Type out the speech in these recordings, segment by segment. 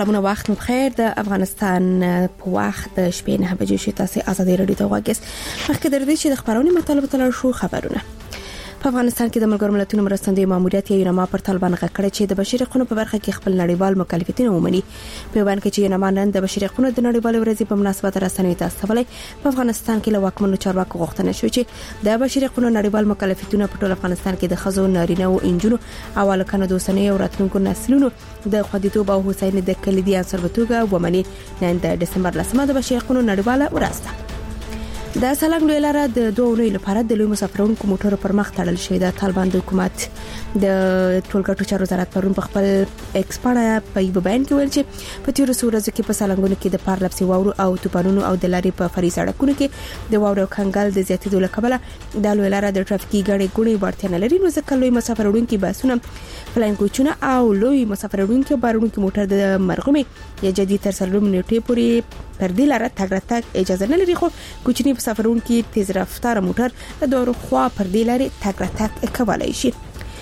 سلامونه، وخت مو بخیر. د افغانستان په وخت د شپې 9 بجې شو. تاسو آزادي رادیو ته غواګس مخکې درته چې د خبرونې مطالبه تل شو خبرونه. په افغانستان کې د ملګرو ملتونو مرستندوی ماموریت یوناما پر طالبان غکړه چې د بشري حقوقو په برخه کې خپل نړیوال مکلفیتونه ومني. په بیان کې چې یوناما نن د بشري حقوقو د نړیوال ورځې په مناسبت رسنیو ته استولې په افغانستان کې له واکمنو چارواکو غوښتنه شوې چې د بشري حقوقو نړیوال مکلفیتونه په ټول افغانستان کې د خزو، نارینه او انجونو او الکانو د اوسنۍ او راتلونکو نسلونو د خوندیتوب او هوساینې د کلیدي عنصر په توګه ومني. نن د ډسمبر 10 د بشري حقوقو نړیواله ورځ ده. د سالنګ لوی لاره د 2 اونۍ لپاره د لوی مسافرونکو موټرو پر مخ تړل شوې ده. طالبان د حکومت د ټولګټو چارو وزارت پرون په خپل ایکس باندې په یو بیان کې ویل چې په تیر ورځو کې په سالنګونو کې د پارلپسي واورو او توپانونو او د لارې په فري سړکونو کې د واورو کنګل د زیاتېدو لپاره د لوی لاره د ټرافیکي ګڼې ګوڼې ورته نه لري. نو ځکه لوی مسافرونکو باسونه، فلاین کوچونه او لوی مسافرونکو بارونکو موټر د مرغومي یا جدي تر سلوم نیټې پورې پر دې لاره تګ راتګ اجازه نه لري. خو کوچني مسافرونکو تیز رفتار موټر د دوه خوا پر دې لارې تګ راتګ کولای شي.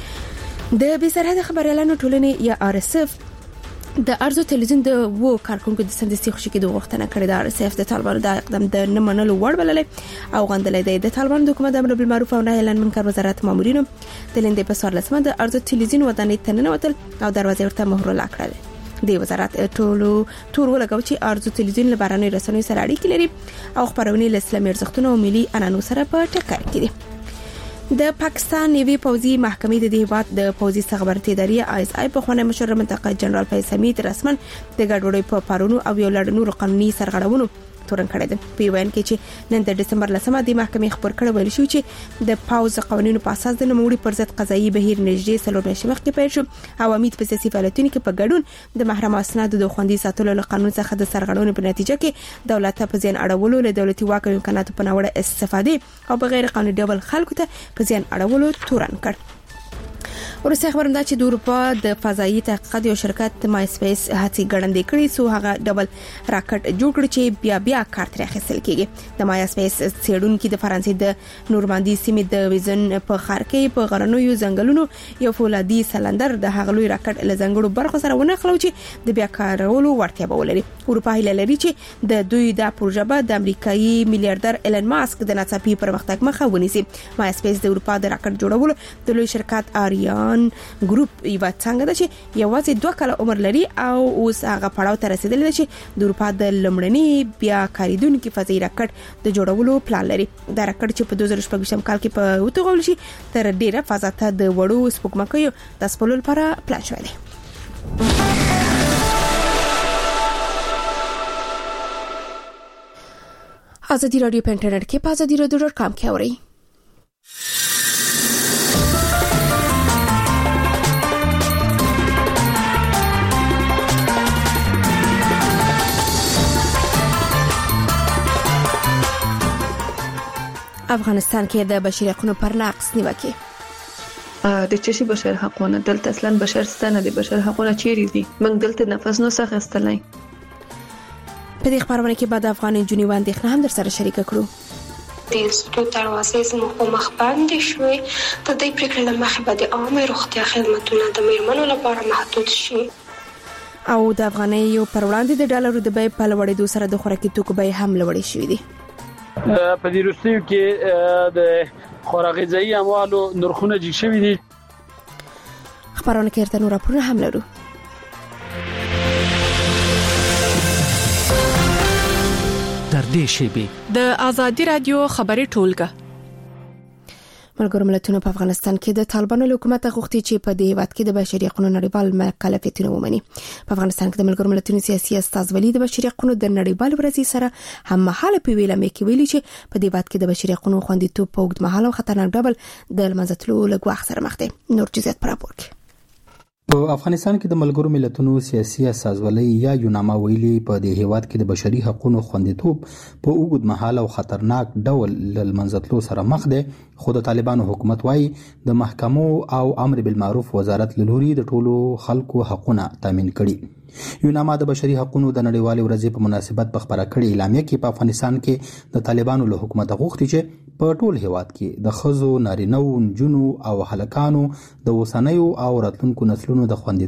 د بې سرحده خبريالانو ټولنې یا RSF د ارزو تلویزیون د وو کارکونکو د سندسي خوشي کې د غوښتنه کړې ده. RSF د طالبانو د اقدام د نه منلو وړ بللې او غندلې ده. د طالبانو د حکومت امر بالمعروف او نهي عن المنکر وزارت مامورینو د لندې په 14 د ارزو تلویزیون ودانۍ ته ننوتل او دروازې ورته مهر لاکړه. د وزارت تور ولګاو چې ارزو تلویزیون له باراني رسنیو سره اړیکې لري او خبرونه له اسلامي ارزښتونو او ملي عنعنو سره په ټکر کې دي. د پاکستان نیوی پوځي محکمې د هیواد د پوځي استخباراتي ادارې ISI په خونه مشر منطقه جنرال فیض حمید رسمن د ګډوډۍ په پارونو او یو لړ نور قانوني سرغړونو تورن کړی ده. په وین کې چې نن د ډسمبر 10 د محکمې خبر کړه ویل شو چې د پاوز قوانینو په اساس د نوموړي پر ضد قضایي بهیر نږدې 3 میاشتې مخکې پیل شو او امید په سیاسي فعالیتونو کې په ګډون د محرم اسناد د خوندي ساتلو له قانون څخه د سرغړونې په نتیجه کې دولت په ځین اړولو له دولتي واک او امکاناتو په ناوړه استفاده او بغیر قانوني ډول خلکو ته په ځین اړولو تورن کړ. ورسته خبرم دا چې د اروپا د فضایي تحقیقات یو شرکت مایسپیس هڅې ګړندې کړې سو هغه ډبل راکټ جوړ کړ چې بیا کار تر اخیستل کېږي. د مایسپیس څېړونکو د فرانسې د نورماندي سیمې د ویزن په خار کې په غرنوي ځنګلونو یو فولادي سلندر د هغلوی راکټ له ځنګړو برخو سره ونه خلو چې د بیا کارولو ورتیا به ولري. اروپا هیله لري چې د دوی د پروژه به د امریکایي میلیارډر ایلن ماسک د ناڅاپي پرمختګ مخه ونیسي. مایسپیس د اروپا د راکټ جوړولو د لوی شرکت آریان ګروپ یو څنګه ده چې یوازې 2 کاله عمر لري او اوس هغه پړاو ته رسیدلی دی چې د اروپا د لمړني بیا کاریدونکو فضایي راکټ د جوړولو پلان لري. دا راکټ چې په 2014 کال کې په وټغول شي تر ډیره فضا ته د وړو سپوږمکیو د سپلول لپاره پلان شوی دی. آزادی رادیو په انټرنیټ کې په azadiradio.com کې اورئ. افغانستان کې د بشري حقوقو پر نقض نیوکه د چشي بشر حقونه دلته اصلا بشر ستنه دي. بشر حقونه چیرې دي؟ موږ دلته نفس نو څخه استلای. په دې خبرونه کې بعد افغان جنوي اندېښنه هم در سره شریک کړو. د انسټیټیوټ دروازې زموږ په مخ باندې شوې. د دې پریکړې مخه به د عامه روغتیا خدماتونه د میرمنو لپاره محدود شي او د افغانۍ پر وړاندې د ډالرو د بیې په لوړېدو سره د خوراکي توکو بیې هم لوړې شوې دي. په دې وروستیو کې د خوراکي ځای اموالو نرخونه جګ شوي دي. خبرونه کې ارته نور راپورونه هم لرو. در دې شیبه د آزادی رادیو خبري ټولګه ملګرو ملتونو په افغانستان کې د طالبانو حکومت غوښتي چې په دې هیواد کې د بشري حقوقو نړیوال مکلفیتونه ومني. په افغانستان کې د ملګرو ملتونو سیاسي استازولي د بشري حقوقو د نړیوال ورځې سره هم مهاله په ویلمه کې ویلي چې په دې هیواد کې د بشري حقوقو خوندیتوب په اوږد مهاله او خطرناک ډول د لمنځتلو لګواخ سره مخ دی. نور جزئیات پر راپور کې. په افغانستان کې د ملګرو ملتونو سیاسي استازولۍ یا یوناما ویلي په دې هیواد کې د بشري حقوقو خوندیتوب په اوږد مهاله او خطرناک ډول لمنځتلو سره مخ دی. خو د طالبانو حکومت وايي د محکمو او امر بالمعروف وزارت له لوري د ټولو خلکو حقوقونه تامین کړي. یوناما د بشري حقوقو د نړیوالې ورځې په مناسبت په خبره کړې اعلامیه کې په افغانستان کې د طالبانو له حکومت غوښتي چې په ټول هیواد کې د خزو، نارینه‌و، نجونو او هلکانو د اوسنیو او راتلونکو نسلونو د خوندیتوب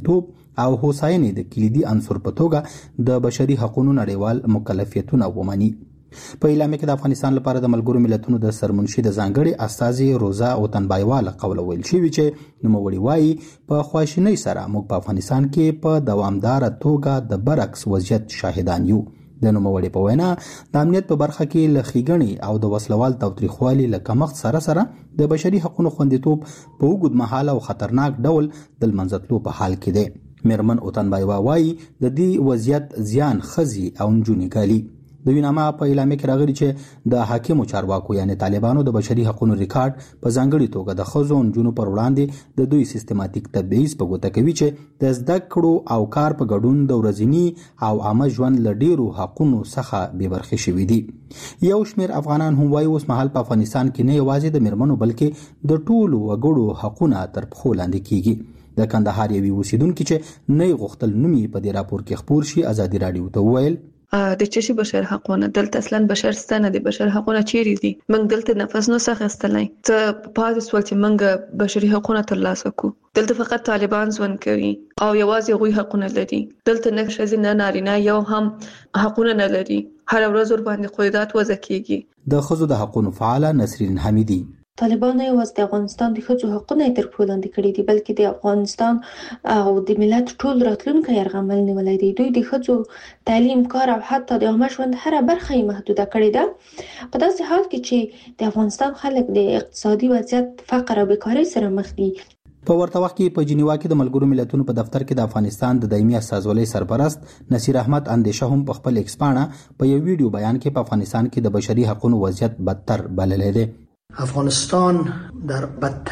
او هوساینې د کلیدي عنصر په توګه د بشري حقوقو نړیوال مکلفیتونه ومني. په اعلامیه کې د افغانستان لپاره د ملګرو ملتونو د سرمنشي د ځانګړي استازي روزا اوتنبایواله قول ویل شوی چې نوموړي وایي په خواشینۍ سره موږ په افغانستان کې په دوامدار توګه د برعکس وضعیت شاهدان یو. د نوموړي په وینا د امنیت په برخه کې له ښېګڼې او د وسلوال تاوتریخوالي له کمښت سره د بشري حقوقو خوندیتوب په اوږد مهاله او خطرناک ډول د لمنځه تلو په حال کې دی. میرمن اوتنبایوا وایي د دې وضعیت زیان ښځې او نجونې ګالي. د ویناما په اعلامیه کې راغلي چې د حاکمو چارواکو یعنی طالبانو د بشري حقوقو ریکارډ په ځانګړي توګه د ښځو او نجونو پر وړاندې د دوی سیستماتیک تبعیض په ګوته کوي چې د زده کړو او کار په ګډون د ورځني او عامه ژوند له ډیرو حقوقو څخه بې برخې شوي دي. یو شمېر افغانان هم وایي اوس مهال په افغانستان کې نه یوازې د میرمنو بلکې د ټولو وګړو حقونه تر پښو لاندې کیږي. د کندهار یوې اوسیدونکي چې نه غوښتل نوم یې په دې راپور کې خپور شي ازادي راډیو ته وویل د چشي بشر حقونه دلته اصلا بشر ستنه دي. بشر حقونه چیرې دي؟ موږ دلته نفس نو څخه استلای ته پاتې سول چې موږ بشري حقونه ترلاسه کو. دلته فقط طالبان ژوند کوي او یوازې غوي حقونه لري. دلته نه ښځې نه نارینه یو هم حقونه نه لري. هر ورځ ور باندې قیودات وضع کیږي. د ښځو د حقوقو فعاله نسرین حمیدی طالبان نه یوازې د افغانستان د ښځو حقونه تر پښو لاندې کړي دي بلکې د افغانستان او د ملت ټول راتلونکي یرغمل نیولای دي. دوی د ښځو تعلیم، کار او حتی د عامه ژوند هره برخه یې محدوده کړې ده. په داسې حال کې چې د افغانستان خلک د اقتصادي وضعیت، فقر او بیکارۍ سره مخ دي. په ورته وخت کې په جنیوا کې د ملګرو ملتونو په دفتر کې د افغانستان د دایمي استازولۍ سرپرست نصیر احمد اندیشه هم په خپل ایکس پاڼه په یو ویډیو بیان کې په افغانستان کې د بشري حقوقو وضعیت بدتر بللی دی. افغانستان له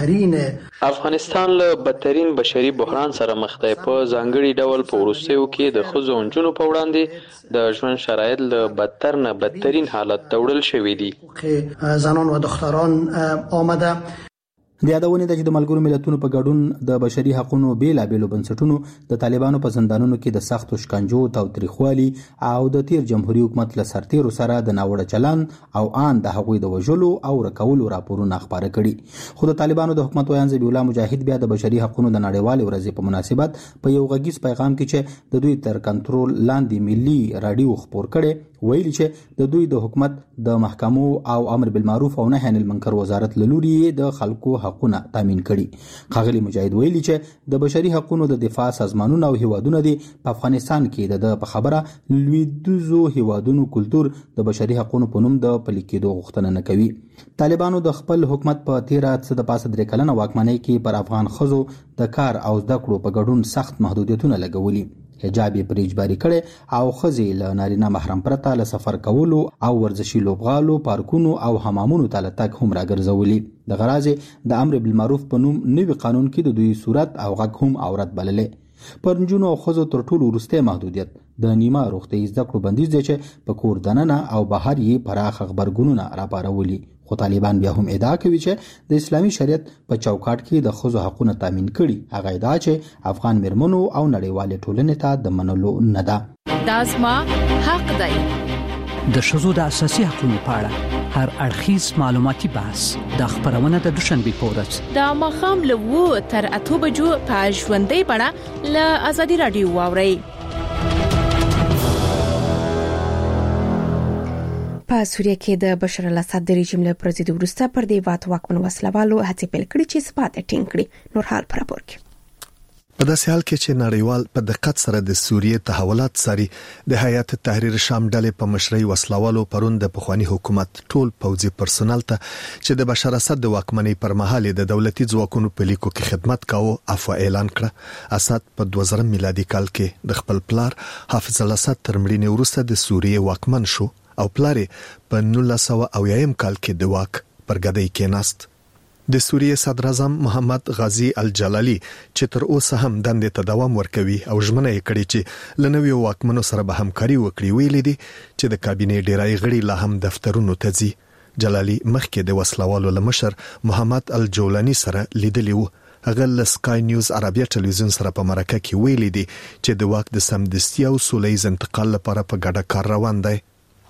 بدترین بشري بحران سره مخ دی. په ځانګړي ډول په وروستیو کې د ښځو او نجونو په وړاندې د ژوند شرایط له بدتر نه بدترین حالت ته وړل شوي دي. زنان و دختران آمده د یادونه ده چې د ملګرو ملتونو په ګډون د بشري حقوقو بیلابېلو بنسټونو د طالبانو په زندانونو کې د سختو شکنجو، تاوتریخوالي او د تیر جمهوریت حکومت له سرتیرو سره د ناوړه چلند او ان د هغوی د وژلو او رکولو راپورونه خبره کړي. خو د طالبانو د حکومت ویان ذبیح الله مجاهد بیا د بشري حقوقو د نړیوال ورځې په مناسبت په یو غږیز پیغام کې چې د دوی تر کنټرول لاندې ملي رادیو خبر کړي ویلي چې د دوی د حکومت د محکمو او امر بالمعروف او نهي عن المنکر وزارت له لوري د خلکو حقوقونه تامین کړي. ښاغلي مجاهد ویلي چې د بشري حقوقو د دفاع سازمانونو او هیوادونو د په افغانستان کې د په خبره لویدوزو هیوادونو کلتور د بشري حقوقو په نوم د پلي کېدو غوښتنه نه کوي. طالبانو د خپل حکومت په 13 کلنه واکمنۍ کې پر افغان ښځو د کار او زده کړو په ګډون سخت محدودیتونه لګولي. حجاب یې پر اجباري کړي او ښځې له نارینه محرم پرته له سفر کولو او ورزشي لوبغالو، پارکونو او حمامونو ته له تګ هم راګرځولي. د غرض د امر بالمعروف په نوم نوي قانون کې د دوی صورت او غږ هم عورت بللې. پر نجونو او ښځو تر ټولو وروستی محدودیت د نیمه روغتیايي زده کړو بندیز دی چې په کور دننه او بهر یې پراخ خبرګونونه راپارولي. خو طالبان بیا هم ادعا کوي چې د اسلامي شریعت په چوکاټ کې د ښځو حقوقونه تامین کړي. هغه ادعا چې افغان میرمنو او نړیوالې ټولنې ته د منلو نه ده. دا زما حق دی. د ښځو د اساسي حقوقو په اړه هر اړخیز معلوماتي بحث د خبرونه د دوشنبه په ورځ د ماښام له 2 تر 8 بجو په ژوندۍ بڼه له ازادي رادیو واورئ. په سوریه کې د بشار الاسد د رژیم له پرځېدو وروسته پر دې واکمن وسلوالو هڅې پیل کړې چې ثبات ټینګ کړي. نور حال پر راپور کې په داسې حال کې چې نړیوال په دقت سره د سوریې تحولات څاري، د هیئت تحریر شام ډلې په مشرۍ وسلوالو پرون د پخوانی حکومت ټول پوځي پرسونل ته چې د بشار اسد د واکمنۍ پر مهال د دولتي ځواکونو په لیکو کې خدمت کاوه عفو اعلان کړ. اسد په 2000 میلادي کال کې د خپل پلار حافظ الاسد تر مړینې وروسته د سوریې واکمن شو او پلار په 1900 کال کې د واک پر ګدۍ کېناست. د سوریې صدر اعظم محمد غازی الجلالی چې تر اوسه هم دندې ته دوام ورکوي او ژمنه یې کړې چې لنوي واکمنو سره به همکاري وکړي، ویلي دي چې د کابینې ډیری غړي لا هم دفترونو ته ځي. جلالی مخکې د وسلوالو لمشر محمد الجولانی سره لیدلی و. هغه له سکای نیوز عربیه ټلویزیون سره په مرکه کې ویلي دي چې د واک د سمدستي او سولهییز انتقال لپاره په ګډه کار روان دی.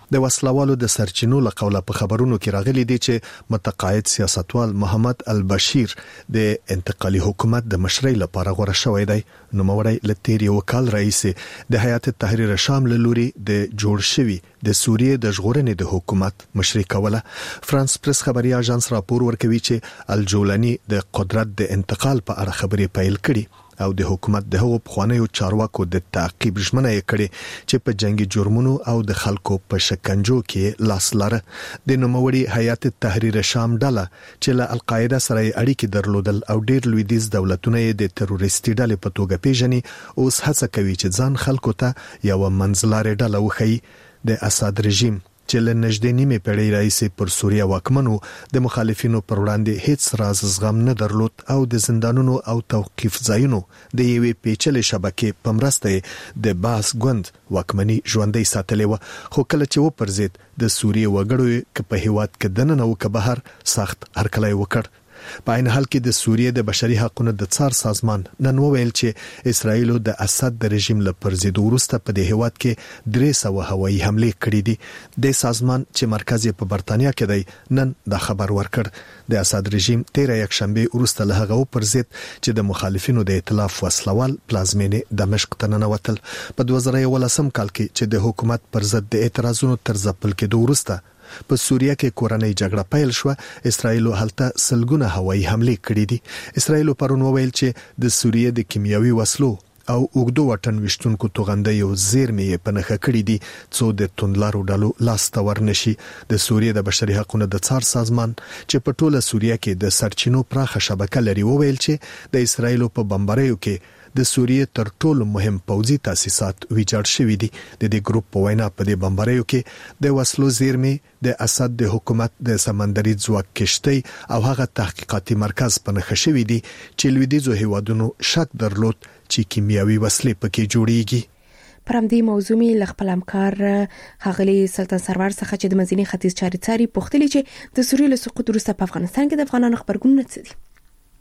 د وسلوالو د سرچینو له قوله په خبرونو کې راغلي دي چې متقاعد سیاستوال محمد البشیر د انتقالي حکومت د مشرۍ لپاره غوړه شوی دی. نو موري لتيري وکال رئیس د حیات تحریر شام له لوري د جوړ شوی د سوریې د ژغورنې د حکومت مشري کوله. فرانس پریس خبري اژانس راپور ورکوي چې الجولانی د قدرت د انتقال په اړه خبرې پیل کړي او د حکومت د هغو پخوانیو چارواکو د تعقیب ژمنه یې کړې چې په جنگي جرمونو او د خلکو په شکنجو کې لاس لاره. د نوموړي حیات تحریر شام ډله چې له القاعده سره اړیکې درلودل او ډېر لویدیځ دولتونه یې د تروریستي ډلې په توګه پیژني، اوس هڅه کوي چې ځان خلکو ته یو منځلارې ډله وښيي. د اسد رژیم چې له نږدې نیمه پیړۍ راهیسې پر سوریه واکمنو د مخالفینو پر وړاندې هیڅ راز زغم نه درلود او د زندانونو او توقيف ځایونو د یوې پیچلې شبکې په مرسته د باس ګوند واکمني ژوندۍ ساتلې و. خو کله چې وپرځید د سوریه وګړو ک په هیواد کې دننه او ک بهر سخت هرکلی وکړ. په عین حال کې د سوریه د بشري حقوقو د څار سازمان نن وویل چې اسرائیل د اسد د رژیم له پرځېدو وروسته په دې هیواد کې 300 هوایي حمله کړې دي. د سازمان چې مرکز یې په برتانیا کې دی نن دا خبر ورکړ. د اسد رژیم 13 یکشنبه وروسته له هغه پرځید چې د مخالفینو د ائتلاف وسلوال پلازمینې دمشق ته ننوتل. په 2011 کال کې چې د حکومت پر ضد د اعتراضونو تر ځپل کېدو وروسته په سوریه کې کورنۍ جګړه پیل شو، اسرائیل هلته سلګونه هوایي حمله کړې دي. اسرائیل پرون وویل چې د سوریه د کیمیاوي وسلو او اوګدو وطن وشتونکو توغندې او زیرمې په نخښه کړې دي څو د توندلارو ډلو لاس ته ورنشي. د سوریه د بشري حقوقو د څار سازمان چې په ټوله سوریه کې د سرچینو پراخه شبکه لري وویل چې د اسرائیل په بمباریو کې د سوریه تر ټولو مهم پوځي تاسیسات ویجاړ شوي دي. د دې ګروپ په وینا په دې بمباریو کې د وسلو زیرمې د اسد د حکومت د سمندري ځواک کشتۍ او هغه تحقیقاتي مرکز په نښه شوي دي چې لویدیځو هیوادونو شک درلود چې کیمیاوي وسلې پکې جوړیږي. پر همدې موضوع می لغپل همکار خغلی سلطان سرور څخه چې د منځني ختیځ چارې څاري پوښتنه چې د سوریې له سقوط وروسته په افغانستان کې د افغانانو خبرګون څه دي.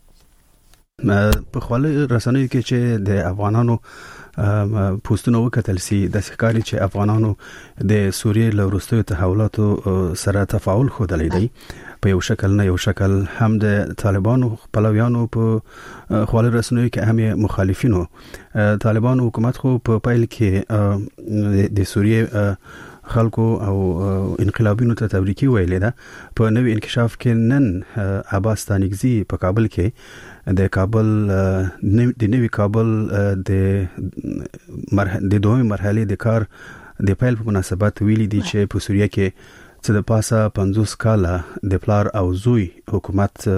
په خپل رسنیو کې چې د افغانانو پوسټونه وکتل سي د ښکاری چې افغانانو د سوریې له وروستیو تحولاتو سره تفاعل خوده لیدي په یو شکل نه یو شکل هم د طالبانو خپلویانو په خپل رسنیو کې هم مخالفینو طالبانو حکومت خو په پیل کې د سوریې خلکو او انقلابینو ته تبریکي ویلې ده. په نوې انکشاف کې نن عباس تانیکزی په کابل کې د کابل د نوې کابل د دوه مرحله د کار د پیل په مناسبت ویلي دي چې په سوریه کې چې د پاسه 50 کاله د پلار او زوی حکومت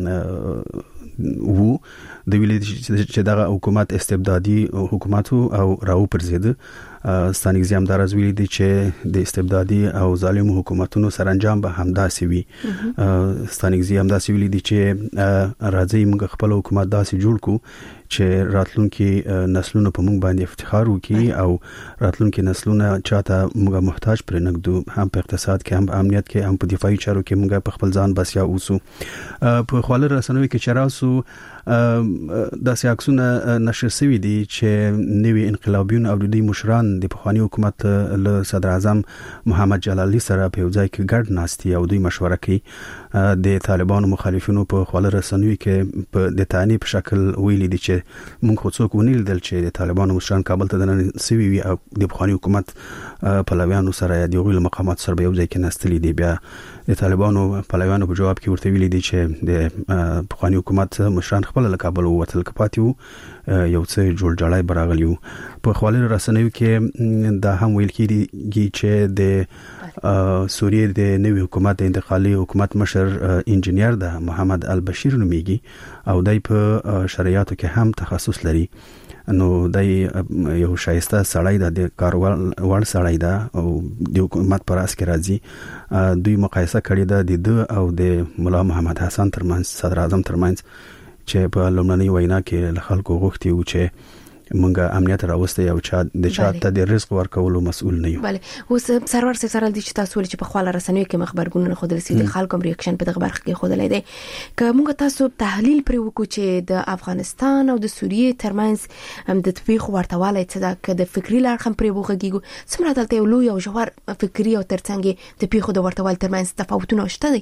وو د ویلي چې دغه حکومت استبدادي حکومت او راو پرځید. ستانیکزی هم دراز ویلي دي چې د استبدادي او ظالم حکومتونو سرانجام به همداسې وي. ستانیکزی هم داسې ویلي دي چې راځي موږ خپل حکومت داسې جوړ کو چې راتلونکي نسلونو په موږ باندې افتخار وکړي او راتلونکي نسلونه چاته موږ محتاج پر نګدو، هم په اقتصاد کې هم په امنیت کې هم په دفاعي چارو کې موږ په خپل ځان بسیا اوسو. په خپل رسنیو کې چراسو د سیاکسونه نشر شوی دي چې نوی انقلابیون او د مشران د پخوانی حکومت له صدر اعظم محمد جلالی سره په ځای کې ګډ ناستي او دوی مشوره کوي. د طالبانو مخالفینو په خپل رسنیو کې په د تانی په شکل ویلي دي چې موږ خو څوک ونیل دل چې د طالبانو مشران کابل ته دننه سوي وي او د پخوانی حکومت پلویانو سره د یو مقامات سره په ځای کې نستلي دي. بیا د طالبانو پلویانو په جواب کې ورته ویلي دي چې د پخوانی حکومت مشران خپل له کابل ووتل کپاتیو یو څه جوړ جړای براغلیو. په خپل رسنیو کې دا هم ویل کیږي چې د سوریه د نوي حکومت انتقالي حکومت مشر انجینیر ده محمد البشیر نومیږي او دای په شریعتو کې هم تخصص لري. نو دای یو شایسته سړی ده، د کاروال وړ سړی ده او د حکومت پر اس کې راځي. دوی مقایسه کړې ده د او د مولا محمد حسن ترمنځ، صدر اعظم ترمنځ، چې په لومړنۍ وینا کې خلکو غوښتي و چې مونږه امنیت راوستي او د چا ته د رزق ورکولو مسؤل نه یو. بله اوس سرور سره د تاسو ولې چې په خپل رسنیو کې خبرګونونه خو د رسیدي خلکو ریاکشن په دغه برخه کې خودلې دی که موږ تاسو تحلیل پر وکړو چې د افغانستان او د سوریې ترمنځ د تطبیق ورتواله څه ده که د فکری لار هم پر وګږیږو څومره دلته یو لوی او ژور فکری او ترڅنګ د پیښو د ورتوال ترمنځ تفاوتونه شته دي؟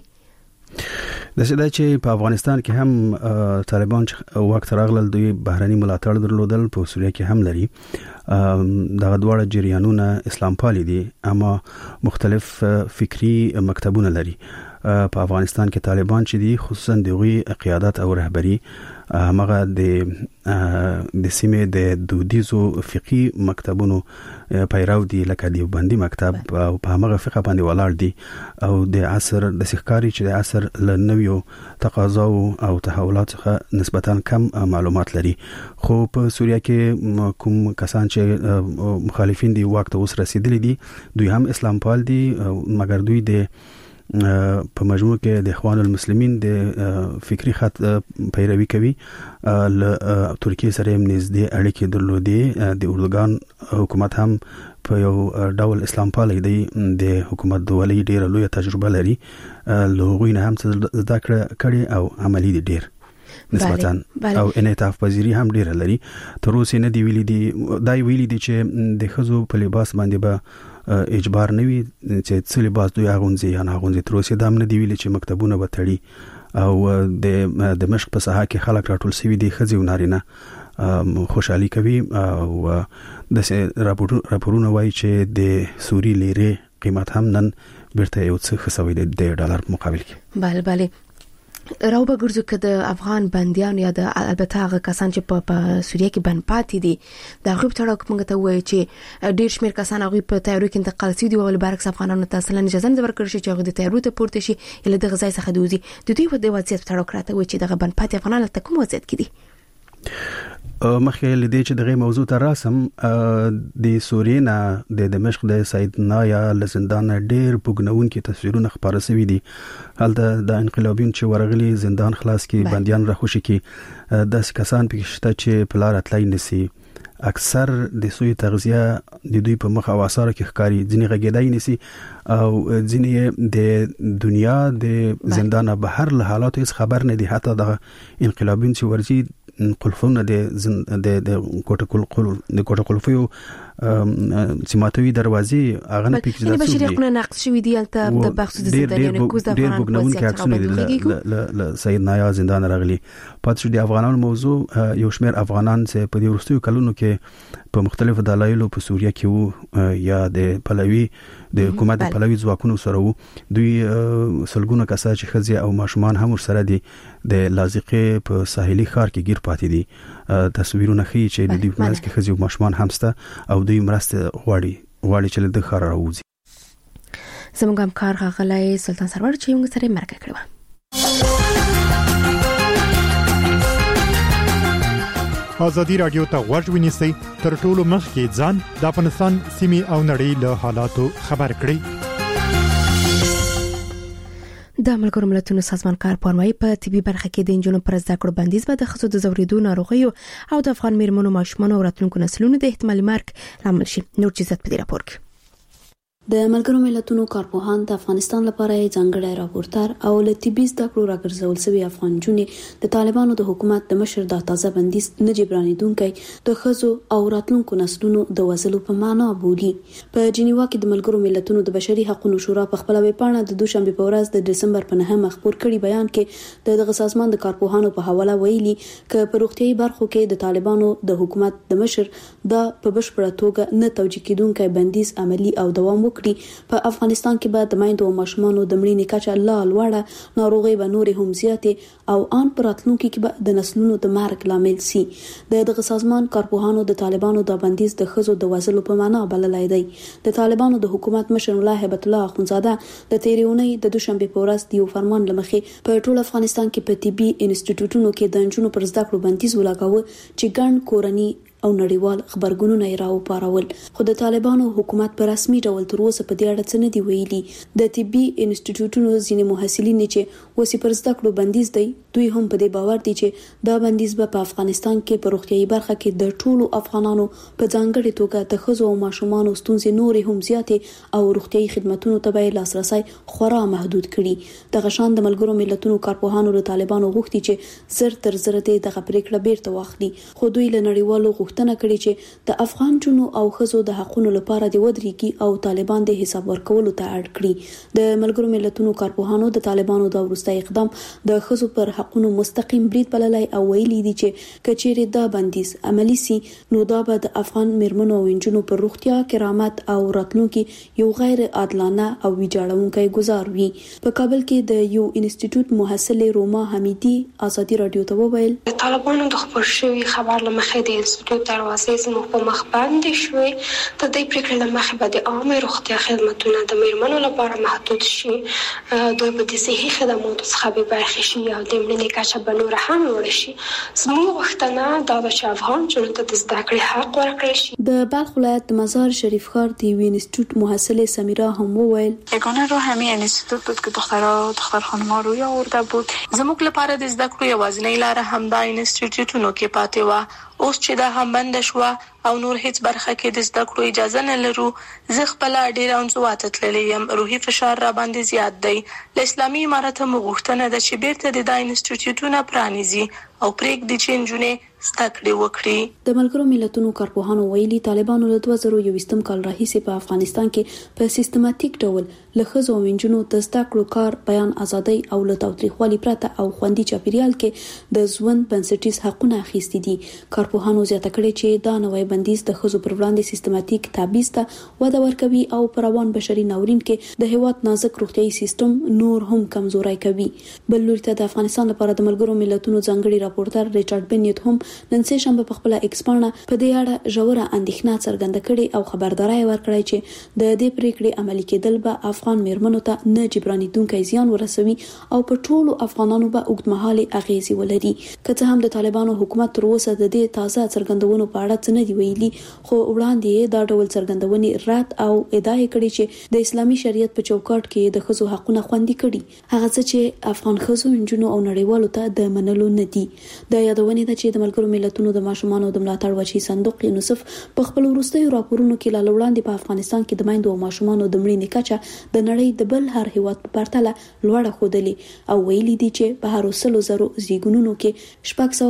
د سده چې په افغانستان کې هم طالبان وخت راغلل دوی بهرني ملاتړ درلودل، په سوریه کې هم لري. دغه دواړه جریانونه اسلام پالي دي اما مختلف فکری مکتبونه لري. په افغانستان کې طالبان چې دي خصوصا دغه قیادت او رهبری هغه د سیمه د دودیزو فقهي مکتبونو پیرو دي لکه دیوبندي مکتب او په هغه فقه باندې ولاړ دي او د عصر د سحکاري چې د عصر لنویو تقاضا او تحولات څخه نسبتا کم معلومات لري. خو په سوریه کې کوم کسان چې مخالفین دي وخت اوس رسیدلی دي دوی هم اسلام پال دي مګر دوی د په مجموع کې د اخوان المسلمین د فکری خط پیروي کوي. ل ترکیه سره هم نږدې اړیکې درلودې. د اردوغان حکومت هم په یو ډول اسلام پالي دی د حکومت دوالي ډیره لوی تجربه لري. لوغوی نه هم زده کړي او عملی دي ډیر نسبتاً او انعطاف پذیری هم ډیره لري. تر اوسه نه دی ویلي دي چې د خزو په لباس باندې به اجبار نه وي چې څه لباس دوی اغونځي یا نه اغونځي. تر اوسه دا هم نه دی ویلي چې مکتبونه به تړي او د دمشق په ساحه کې خلک راټول شوي دي خزي او نارینه خوشحالي کوي او د راپورونه وایي چې د سوري لیرې قیمت هم نن بیرته یو څه خسوي د $1 مقابل کې. بله راو به ګرځو که د افغان بنديان یا د البته هغه کسان چې په سوریه کې بند پاتې دي د غوب تړاو کومه ته وایي چې ډیر شمیر کسان هغه په تیارو کې انتقال شي دي او برعکس افغانانو ته اصلا اجازه نه ورکړل شي چې هغه د تیارو ته پورته شي اله د غزای څخه دوزي د دوی د وضعیت تړاو کړته وایي چې د بند پاتې افغانانو ته کوم وضعیت کې دي؟ مخکې لدې چې دغه موضوع ته راسم د سورینا د دمشق د سید نایا لزندان ډیر بوګنون کې تصویرونه خبره سوي دي. هلته د انقلابین چې ورغلي زندان خلاص کې بنديان راخوشي کې د کسان پکښته چې پلار اتلای نسی اکثر د سوی تغذیه د دوی په مخ او اثر کې ښکاری ځنی غږیدای نسی او ځنی د دنیا د زندان بهر له حالاتو هیڅ خبر نه دي. حتی د انقلابین چې ورځي قلفونه د کوټه قلفیو سیماتوي دروازې هغه نه پکې د بشري حقوقو نقض شوی دی البته د بخصوص د زندانیانو کوز د افغانانو کې عکسونه ل سید نایا زندان راغلي. پاتې شو د افغانانو موضوع یو شمېر افغانان چې په دې وروستیو کلونو کې په مختلفو دلایلو په سوریه کې وو یا د پلوي د حکومت د پلوي ځواکونو سره وو. دوی سلګونه کسان چې خزي او ماشومان هم سره دي د لاذقه په ساحلي ښار کې گیر پاتې دي. تصویرونه ښیي چې د دې منځ کې خزي او ماشومان هم سته او دوی مرسته غواړي چې له ښار راوځي. زموږ همکار غلای سلطان سرور چې موږ سره مرکه کړو. ازادي رادیو ته غوږ ونیسئ تر ټولو مخکې ځان د افغانستان سیمې او نړۍ له حالاتو خبر کړئ. د ملګرو ملتونو سازمان کارپوهانوي په طبي برخه کې د انجونو پر زده کړو بندیز به د خصوصي د زوریدو ناروغیو او د افغان میرمنو ماشومان او راتلونکو نسلونو د احتمالي مرګ لامل شي. نور چیزات په دې راپور کې د ملګرو ملتونو کارپوهان د افغانستان لپاره ځانګړی راپورټر او له طبي زده کړو راګرځول شوی افغان جونې د طالبانو د حکومت د مشر د تازه بندیز نه جبرانیدونکي د خزو او راتلونکو نسلونو د وزلو په معنا بولي. په جنیوا کې د ملګرو ملتونو د بشري حقوقو شورا په خپل ویبپاڼه د دوشنبه په ورځ د دسمبر په 9 مخبور کړي بیان کې دغه سازمان د کارپوهانو په حواله ویلي ک په روغتيایي برخو کې د طالبانو د حکومت د مشر د په بشپړه توګه نه توجیه کیدونکي بندیز عملی او دوام په افغانستان کې به د مایندو او ماشومانو د مړینې کچه لا لوړه، ناروغي به نور هم زیاتې او ان پراتلونکو کې به د نسلونو د مرګ لامل شي. دغه سازمان کارپوهانو د طالبانو د بندیز د خزو د وزلو په معنا بللای دی. د طالبانو د حکومت مشر الله هیبت الله اخونزاده د تیریونۍ د دوشنبه په ورځ د یو فرمان لمخې په ټول افغانستان کې په طبي انسټیټیوټونو کې د انجونو پر زده کړو بندیز ولګاوه چې ګڼ کورنۍ او نړیوال خبرګونونه راوپارول. خو د طالبانو حکومت په رسمي ډول تر اوسه په دې اړه څه نه دی ویلي. د طبي انسټیټیوټونو ځینې محصلین چې وسی پر زده کړو بندیز دی، دوی هم په دې باور دي چې دا بندیز به په افغانستان کې په روغتیايي برخه کې د ټولو افغانانو په ځانګړي توګه د ښځو او ماشومانو ستونزې نورې هم زیاتې او روغتیايي خدماتونو ته به لاسرسي خورا محدود کړي. دغه شان د ملګرو ملتونو کارپوهانو له طالبانو غوښتي چې زر تر زر دغه پریکړه بیرته واخلي، خو دوی له نړیوالو غوښتنه کړې چې د افغان جنو او ښځو د حقوقو لپاره د ودرېږي او طالبان د حساب ورکولو ته اړ کړي. د ملګرو ملتونو کارپوهانو د طالبانو د وروستي اقدام د ښځو پر حقوقو مستقیم برید بللی او ویلي دي چې کچېرې دا بندیز عملی سي نو دا به د افغان میرمنو او انجونو پر روغتیا، کرامت او راتلونکي یو غیر عادلانه او ویجاړونکی گزار وي. په کابل کې د یو انسټیټیوټ محصل روما حمیدي ازادي رادیو ته وویل طالبانو د خبر شوی خبر لمخې د انسټیټیوټ دروازې زموږ په مخ باندې شوې. د دې پریکړې لمخې به د عامه روغتیا خدماتونه د میرمنو لپاره محدود شي. دوی به د صحي خدماتو څخه به برخې شي او د مړینې کچه به نور هم لوړه شي. زموږ غوښتنه دا ده چې افغان جنو ته د زده کړې حق ورکړل شي. د بلخ ولایت د مزار شریف ښار د یو انسټیټیوټ محصل سمیرا هم وویل یگانه راه همین انسټیټیوټ بود که دختر خانم‌ها روی آورده بود. زموږ لپاره د زده کړو یوازینۍ لاره همدا انسټیټیوټونو کې پاتې و. اوس چې دا هم بند شو او نور هیڅ برخه کې د زده کړو اجازه نه لرو، زه خپل ډیر انزوات تللی یم. روحي فشار را باندې زیات دی. د اسلامي امارت هم غوښتنه ده چې بیرته د انسټیټیوټونو پرانیزي او پرېږدي چې نجونې زده کړې وکړي. د ملګرو ملتونو کارپوهانو ویلي طالبانو له 2021 کال راهیسې په افغانستان کې په سیستماتیک ډول له ښځو او نجونو د زده کړو کار، بیان ازادۍ او له تاوتریخوالي پرته او خوندي چاپیریال کې د ژوند بنسټیز حقونه اخیستي دي. کارپوهانو زیاته کړې چې دا نوې بندیز د ښځو پر وړاندې سیستماتیک تبعیض ته وده ورکوي او پر روان بشري ناورین کې د هیواد نازک روغتیايي سیستم نور هم کمزوري کوي. بل لوري ته د افغانستان لپاره د ملګرو ملتونو ځانګړي راپورټر ریچارډ بنیت هم نن سه شنبه په خپل ایکس پاڼه په دې اړه ژوره اندېښنه څرګنده کړې او خبرداري ورکړې چې د دې پریکړې عملي کېدل به افغان میرمنو ته نه جبرانېدونکي زیان ورسوي او په ټولو افغانانو به اوږدمهاله اغیزې ولري. که څه هم د طالبانو حکومت تر اوسه د دې تازه څرګندونو په اړه څه نه دی ویلي، خو وړاندې دا ډول څرګندونې رد او ادعا کړې چې د اسلامي شریعت په چوکاټ کې د ښځو حقونه خوندي کړي، هغه څه چې افغان ښځو، نجونو او نړیوالو ته د منلو نه دي. د یادونې ده چې د ملګرو ملتونو د ماشومانو د ملاتړ وچی صندوق یونیسف په خپل وروستیو راپورونو کې لا وړاندې په افغانستان کې د میندو او ماشومانو د مړینې کچه د نړۍ د بل هر هیواد په پرتله لوړه ښودلې او ویلي دي چې په هر 100,000 زیږونونو کې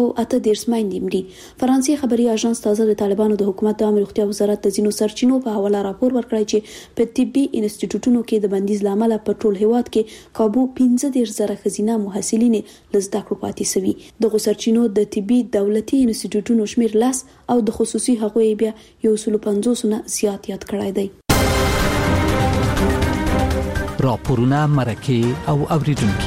638 میندې مري. فرانسې خبري اژانس تازه د طالبانو د حکومت د عامه روغتیا وزارت د ځینو سرچینو په حواله راپور ورکړی چې په طبي انسټیټیوټونو کې د بندیز لامل په ټول هیواد کې کابو 15,000 خزینه محصلین لزده کړو پاتې سوي. د سرچینو د طبي دولتي انسټیټیوټونو شمیر 10 او د خصوصي هغوی بیا 150 نه زیات یاد کړای دی. راپورونه مرکه او اوریدونکو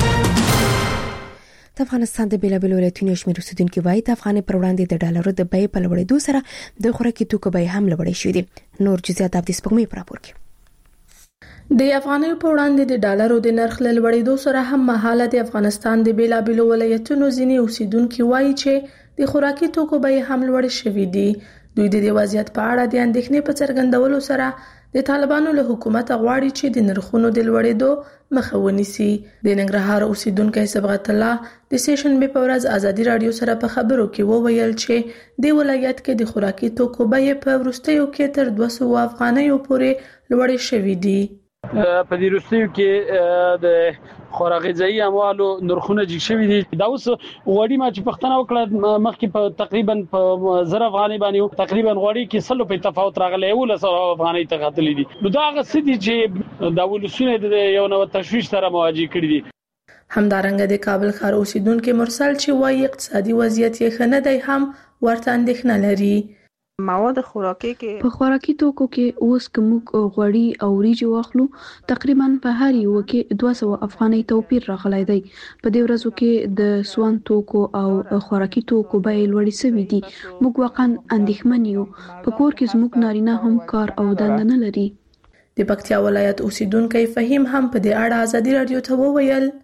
د افغانستان د بیلابیلو ولایتونو شمیر اوسیدونکو وایي د افغانۍ پر وړاندې د ډالرو د بیې په لوړېدو سره د خوراکي توکو بیې هم لوړې شوې دي. نور جزئیات د سپوږمۍ په راپور کې. د افغانۍ په وړاندې د ډالرو د نرخ له لوړېدو سره هم مهاله د افغانستان د بیلابیلو ولایتونو ځینې اوسیدونکو وایي چې د خوراکي توکو بیې هم لوړې شوې دي. دوی د دې وضعیت په اړه د اندېښنې په څرګندولو سره د طالبانو له حکومت غواړي چې د نرخونو د لوړېدو مخه ونیسي. د ننګرهار اوسیدونکو صبغت الله د سیشنبه په ورځ ازادي رادیو سره په خبرو کې وویل چې د ولایت کې د خوراکي توکو بیې په وروستیو کې تر 200 افغانیو پورې لوړې شوې دي. په دې وروستیو کې د خوراک غذایی اموالو نرخونه جګ شوي دي. دا اوس غوړي ما چې پښتنه وکړه مخکې په تقریبا په 1000 افغاني باندې تقریبا غوړي کې 100 په تفاوت راغلی و 100 افغاني ته غتلې دي. نو دا هغه څه دي چې دا ولسونه د یو نو تشویش سره مواجه کړي دي. همدارنګه د کابل ښار اوسیدونکو مرسل چې وايي اقتصادي وضعیت یې ښه نه دی هم ورته اندېښنه لري. مواد خوراکي کې په خوراکي توکو کې اوس کومک غوړي او وریجې واخلو تقریبا په هر یو کې 200 افغاني توپیر راغلی دی. په دې ورځو کې د سوان توکو او خوراکي توکو بیې لوړې شوې دي. موږ واقعا اندېښمن یو. په کور کې زموږ نارینه هم کار او دنده نه لري. د پکتیا ولایت اوسیدونکو فهیم هم په دې اړه ازادي رادیو ته وویل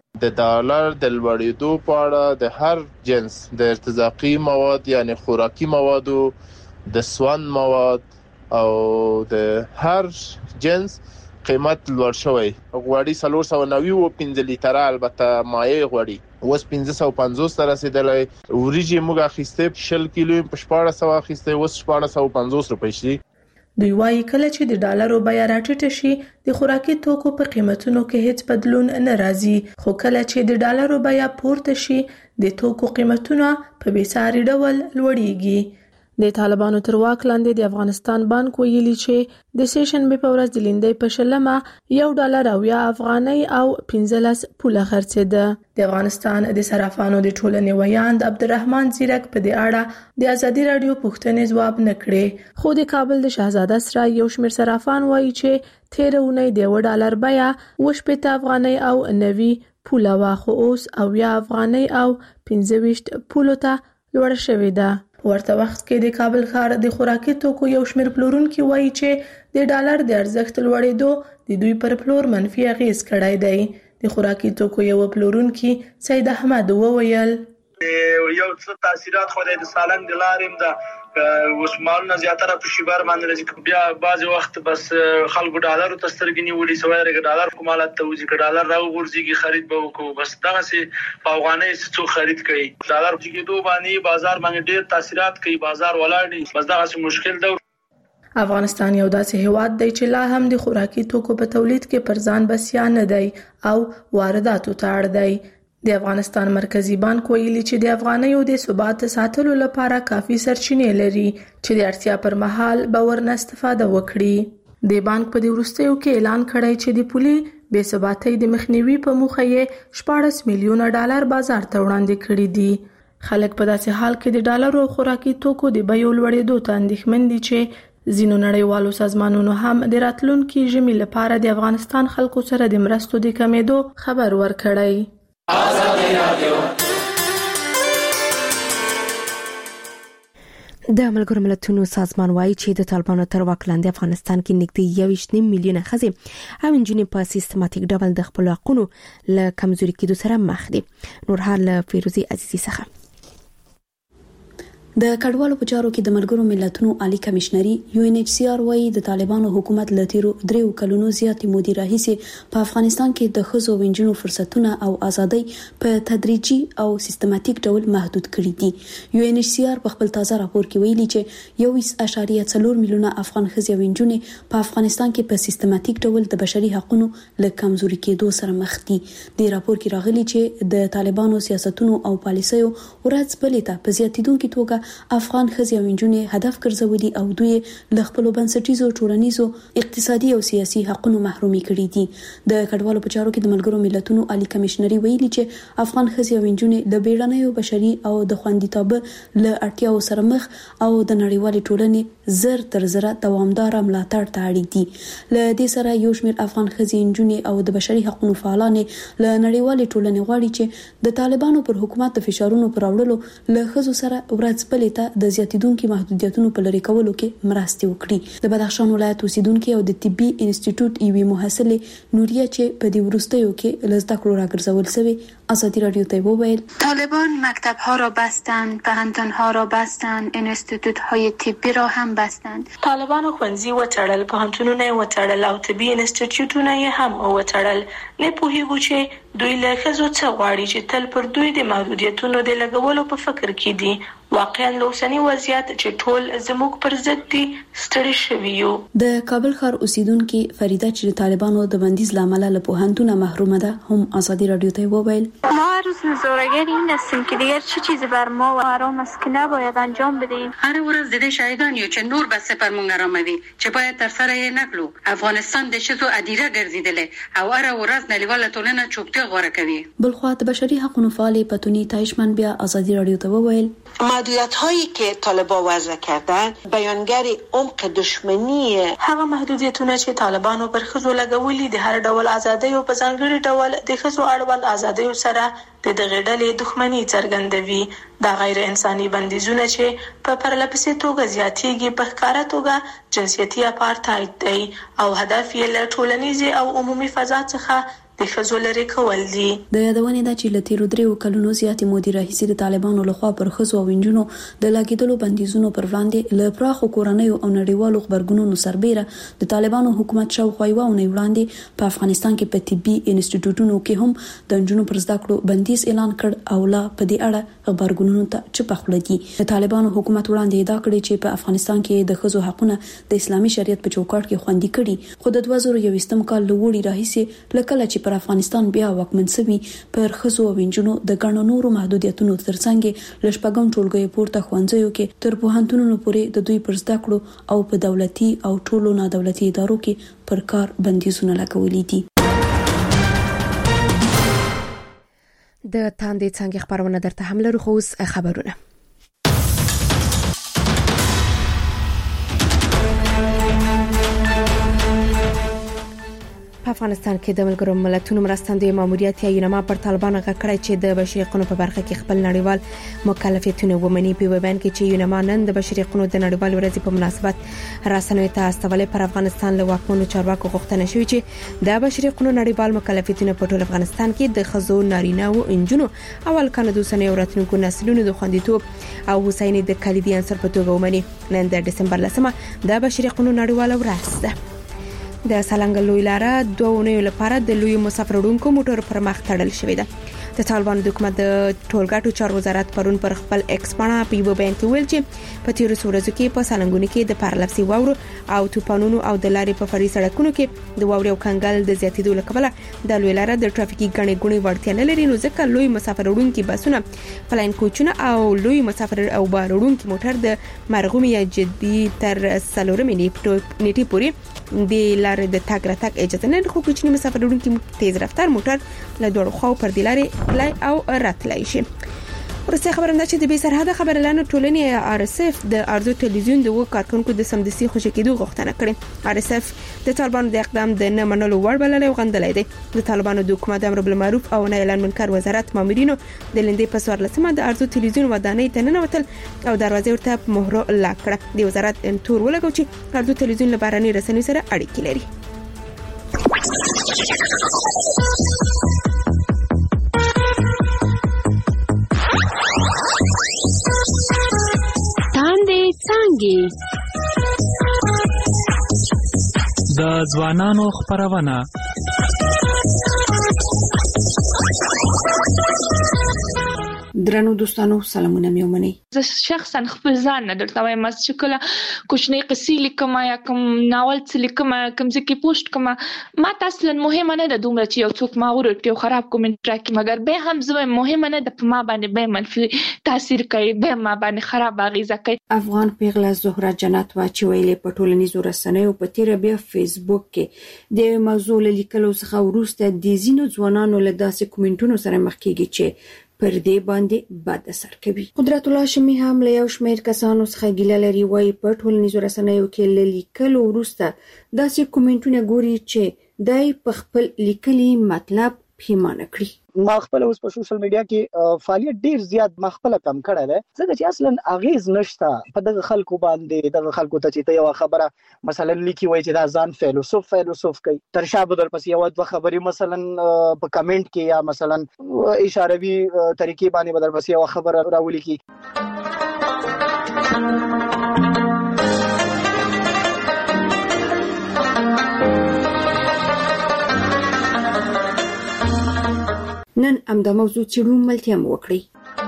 د ډالر د لوړېدو په اړه د هر جنس د ارتزاقي مواد یعنی خوراکي موادو د سون مواد او د هر جنس قیمت لوړ شوی. غوړي 390 او 15 لیټر البته مایع غوړي اوس 1550 تر رسیدلای. وریجې موږ اخیسته 10 کیلو په 1400 اخیسته اوس 1450 روپۍ شي. دوی وايي کله چې د ډالرو بیه راټیټه شي د خوراکي توکو په قیمتونو کې هیڅ بدلون نه راځي، خو کله چې د ډالرو بیه پورته شي د توکو قیمتونه په بیساري ډول لوړیږي. د طالبانو تر واک لاندې د افغانستان بانک ویلي چې د سیشنبه په ورځ د لیندۍ په شلمه $1 او افغانۍ او 15 پوله خرڅېده. د افغانستان د صرافانو د ټولنې ویاند عبدالرحمن زیرک په دې اړه د ازادي رادیو پوښتنې ځواب نه کړې، خو د کابل د شهزاده سره یو شمېر صرافان وایي چې تیر اونۍ د $1 بیه 80 افغانۍ او 90 پوله وه، خو اوس 80 افغانۍ او 25 پولو ته لوړه شوې ده. ورته وخت کې د کابل ښار د خوراکي توکو یو شمېر پلورونکي وایي چې د ډالر د ارزښت لوړېدو د دوی پر پلور منفي اغېز کړی دی. د خوراکي توکو یو پلورونکي سید احمد وویل یو څه تاثیرات خو د سالنګ د لارې د اوس مالونه زیاتره په شیبر باندې راځي، بیا بعض وخت بس خلکو ډالر ته سترګې نیولې سوای رګ ډالر کومالات ته وځي ډالر راو ورځيږي خرید به وکړو، بس دغه سي په افغانۍ څو خرید کوي ډالر چې دوه باندې بازار باندې ډېر تاثیرات کوي، بازار ولاړ بس دغه سي مشکل ده. افغانستان یو داسې هیواد دی چې لا هم د خوراکي توکو په تولید کې پر ځان بسیا نه دی او وارداتو ته اړ دی. د افغانستان مرکزی بانک ویلي چې د افغانیو د ثبات ساتلو لپاره کافي سرچینې لري چې د اړتیا پر مهال به ورنه استفاده وکړي. د بانک په وروستیو کې اعلان کړی چې د پولي بې ثباتۍ د مخنیوي په موخه یې $14 میلیونه بازار ته وړاندې کړي دي. خلک په داسې حال کې د ډالرو او خوراکي توکو د بیو لوړېدو ته اندېښمن دي چې ځینو نړیوالو سازمانونو هم د راتلونکي ژمي لپاره د افغانستان خلکو سره د مرستو د کمیدو خبر ورکړی. د ملګرو ملتونو سازمان وایي چې د طالبانو تر واک لاندې افغانستان کې نږدې 21 میلیونه ښځې او نجونې په سیستماتیک ډول د خپل حقونو له کمزوري کېدو سره مخ دي. نورحال فیروزي عزیزي څخه د کډوالو په چارو کې د ملګرو ملتونو عالی کمشنري UNHCR وايي د طالبانو حکومت له تیرو 3 کلونو زیاتې مودې راهیسې په افغانستان کې د ښځو او نجونو فرصتونه او ازادۍ په تدریجي او سیستماتیک ډول محدود کړي دي. UNHCR په خپل تازه راپور کې ویلي چې 1.4 میلیونه افغان ښځې او نجونې په افغانستان کې په سیستماتیک ډول د بشري حقوقو له کمزوري کېدو سره مخ دي. د راپور کې راغلي چې د طالبانو سیاستونو او پالیسیو ورځ بلې ته په زیاتیدونکو توګه افغان ښځې او نجونې هدف ګرځولي او دوی له خپل بنسټیزو ټولنیزو اقتصادي او سیاسي حقوقو محرومي کړي دي. د کډوالو په چارو کې د ملګرو ملتونو عالی کمشنري ویلي چې افغان ښځې او نجونې د بیړنیو بشري او د خوندیتوب له اړتیاو سره مخ او د نړیوالې ټولنې زر تر زره دوامدار ملاتړ ته اړ دي. له دې سره یو شمېر افغان ښځې نجونې او د بشري حقوقو فعالان له نړیوالې ټولنې غواړي چې د طالبانو پر حکومت د فشارونو پر راوړلو له ښځو سره ورځ بلې ته د زیاتیدونکو محدودیتونو په لرې کولو کې مرسته وکړي. د بدخشان ولایت اوسیدونکو او د طبي انسټیټیوټ یوې محصله نوریا چې په دې وروستیو کې لزده کړو راګرځول شوی ازادي رادیو ته وویل طالبان مکتب‌ها را بستند، پوهنتون‌ها را بستند، انستیتوت‌های طبی را هم بستند. طالبان ښوونځي وتړل، پوهنتونونه وتړل او طبي انسټیټیوټونه هم وتړل. نه پوهیږو چې دوی له ښځو څه غواړي چې تل پر دوی د محدودیتونو د لګولو په فکر کې دي. واقعا لوسنی وضعیت چې ټول زموږ پر ضد دي ستړي شوي یو. د کابل ښار اوسیدونکو فریده چې طالبانو د بندیز لامل له پوهنتونه محرومه ده هم ازادي رادیو ته وویل ما روز نظاره‌گر این هستیم که دیگر چه چیزی بر ما و حرام است که نباید انجام بدیم. هر ورځ د دې شاهدان یو چې نور بس پر مونږ ناراموي چې باید تر سره یې نکړو. افغانستان د شذو ادیره ګرځیدل او هر ورځ نړیواله ټولنه چوپتیا غوړه کوي. بلخو د بشري حقوقو فعال پتونی تایشمن بیا ازادي رادیو ته وویل محدودیت هایی که طالبان وضع کردن بیانگر عمق دشمنی هغه محدودیتونه چې طالبانو پر ښځو لګولي د هر ډول ازادۍ او په ځانګړي ډول د ښځو اړوند ازادۍ سره د دغه ډلې دښمنۍ څرګندوي. دا غیر انساني بندیزونه چې په پرلپسې توګه زیاتېږي په ښکاره توګه جنسیتي اپارټایډ دی او هدف یې له ټولنیزې او عمومي فضا څخه د ښځو لري کول دي. د یادونې دا چې لتیرو 3 کلونو زیاتې مودې راهیسې د طالبانو لخوا پر ښځو او نجونو د لاګیدلو بندیزونو پر وړاندې له پراخو کورنیو او نړیوالو خبرګونونو سربېره د طالبانو حکومت شاوخوا یوه اونۍ وړاندې په افغانستان کې په طبي انسټیټیوټونو کې هم د نجونو پر زده کړو بندیز اعلان کړ او لا په دې اړه خبرګونونو ته چپ خوله دي. د طالبانو حکومت وړاندې ادعا کړې چې په افغانستان کې د ښځو حقونه د اسلامي شریعت په چوکاټ کې خوندي کړي، خو د 2021 کال لوړی راهیسې لکه چې پر افغانستان بیا واکمن شوی پر ښځو او نجونو د ګڼو نورو محدودیتونو ترڅنګ لشپګم ټولګي پورته خوندزیو کې تر پوهنتونونو پورې د دوی پر زده کړو او په دولتي او ټولو نادولتي ادارو کې پر کار بندیزونه لګولې دي. د تاندې څنګه خبرونه درته هم لرو، خو اوس خبرونه. په افغانستان کې د ملګرو ملتونو مرستندوی ماموریت یا یونما پر طالبانو غکړی چې د بشري حقوقو په برخه کې خپل نړیوال مکلفیتونه ومني. په بیان کې چې یونما نن د بشري حقوقو د نړیوال ورځې په مناسبت رسنیو ته استولې پر افغانستان له واکمنو چارواکو غوښتنه شوې چې د بشري حقوقو نړیوال مکلفیتونه په ټول افغانستان کې د ښځو، نارینه او انجونو او الکانو د اوسنیو راتلونکو نسلونو د خوندیتوب او هوساینې د کلیدي عنصر په توګه ومني. نن د ډسمبر 10 د بشري حقوقو نړیوال ورځ ده. د سالنګ لوی لاره 2 اونیو لپاره د لوی مسافرونکو موټر پر مخ تړل شوې ده. د طالبانو د حکومت د ټولګټو چارو وزارت پرون پر خپل ایکس باندې په یو بیان کې ویل چې په تیر ورځو کې په سالنګونو کې د پرلپسي واورو او طوفانونو او د لارې په فري سړکونو کې د واوري او کنګل د زیاتېدو لپاره د لوی لاره د ټرافیکي ګڼې ګڼې وړتیا نه لري، نو ځکه لوی مسافرونکو بسونه، پلاین کوچونه او لوی مسافر او بارونکو موټر د مرغومي یا جدي تر سلورمې نیټې پورې د لارې د تګ راتګ اجازه نه لري، خو کوچني مسافرونکو تیز رفتار موټر له دوړو خو پر د لارې لای او راتلای شي. ورسته خبرنده چې د بي سرحده خبرلانو ټولنې RSF د ارزو ټلویزیون د کارکونکو د سمدستي خوشی کېدو غوښتنه کړې. RSF د طالبانو د اقدام د نه منلو وړ بللې غندلې ده. د طالبانو د حکومت امر بالمعروف او نهي عن المنکر وزارت مامورینو د لندې په 14مه د ارزو ټلویزیون ودانۍ ته ننوتل او دروازه ورته په مهر لا کړه. د وزارت تور ولګو چې ارزو ټلویزیون له بهرني رسنیو سره اړیکې لري. د ځوانانو خبرونه درنو دوستانو سلامونه مې ومني. زه شخصا خپل ځان نه درته وایم چې کله کوچنی قصې لیکم یا کوم ناول څه لیکم کوم ځکه پوسټ کوم ما تاسو مهمه نه ده دومره چې یو څوک ما ورته خراب کومنټ راکړي، مګر به هم زه مهمه نه ده په ما باندې به منفي تاثیر کوي، به ما باندې خراب اغیزه کوي. افغان پیغله زهره جنت واچي ویلې په ټولنیزو رسنیو په تیر بیا فیسبوک کې د موضوع لیکلو څخه وروسته د زینو ځوانانو له داسې کومنټونو سره مخ کیږي چې پر دې باندې بد اثر کوي. قدرت الله شمی هم له یو شمېر کسانو څخه ګیله لري، وایي په ټولنیزو رسنیو کې لیکلو وروسته داسې کومنټونه ګوري چې دای په خپل لیکلي مطلب پیمانه کړی. ما خپل اوس په سوشل میډیا کې فعالیت ډیر زیات ما خپل کم کړی دی، ځکه چې اصلا اغیز نشته په دغه خلکو باندې. دغه خلکو ته چې یو خبره مثلا لیکي وای چې دا ځان فیلسوف کوي، تر شا بدر پس یو د خبري مثلا په کمنټ کې یا مثلا اشاروي طریقې باندې بدر پس یو خبره راولي کی. نن امدا موضوع چیرو ملتیا مو وکړي.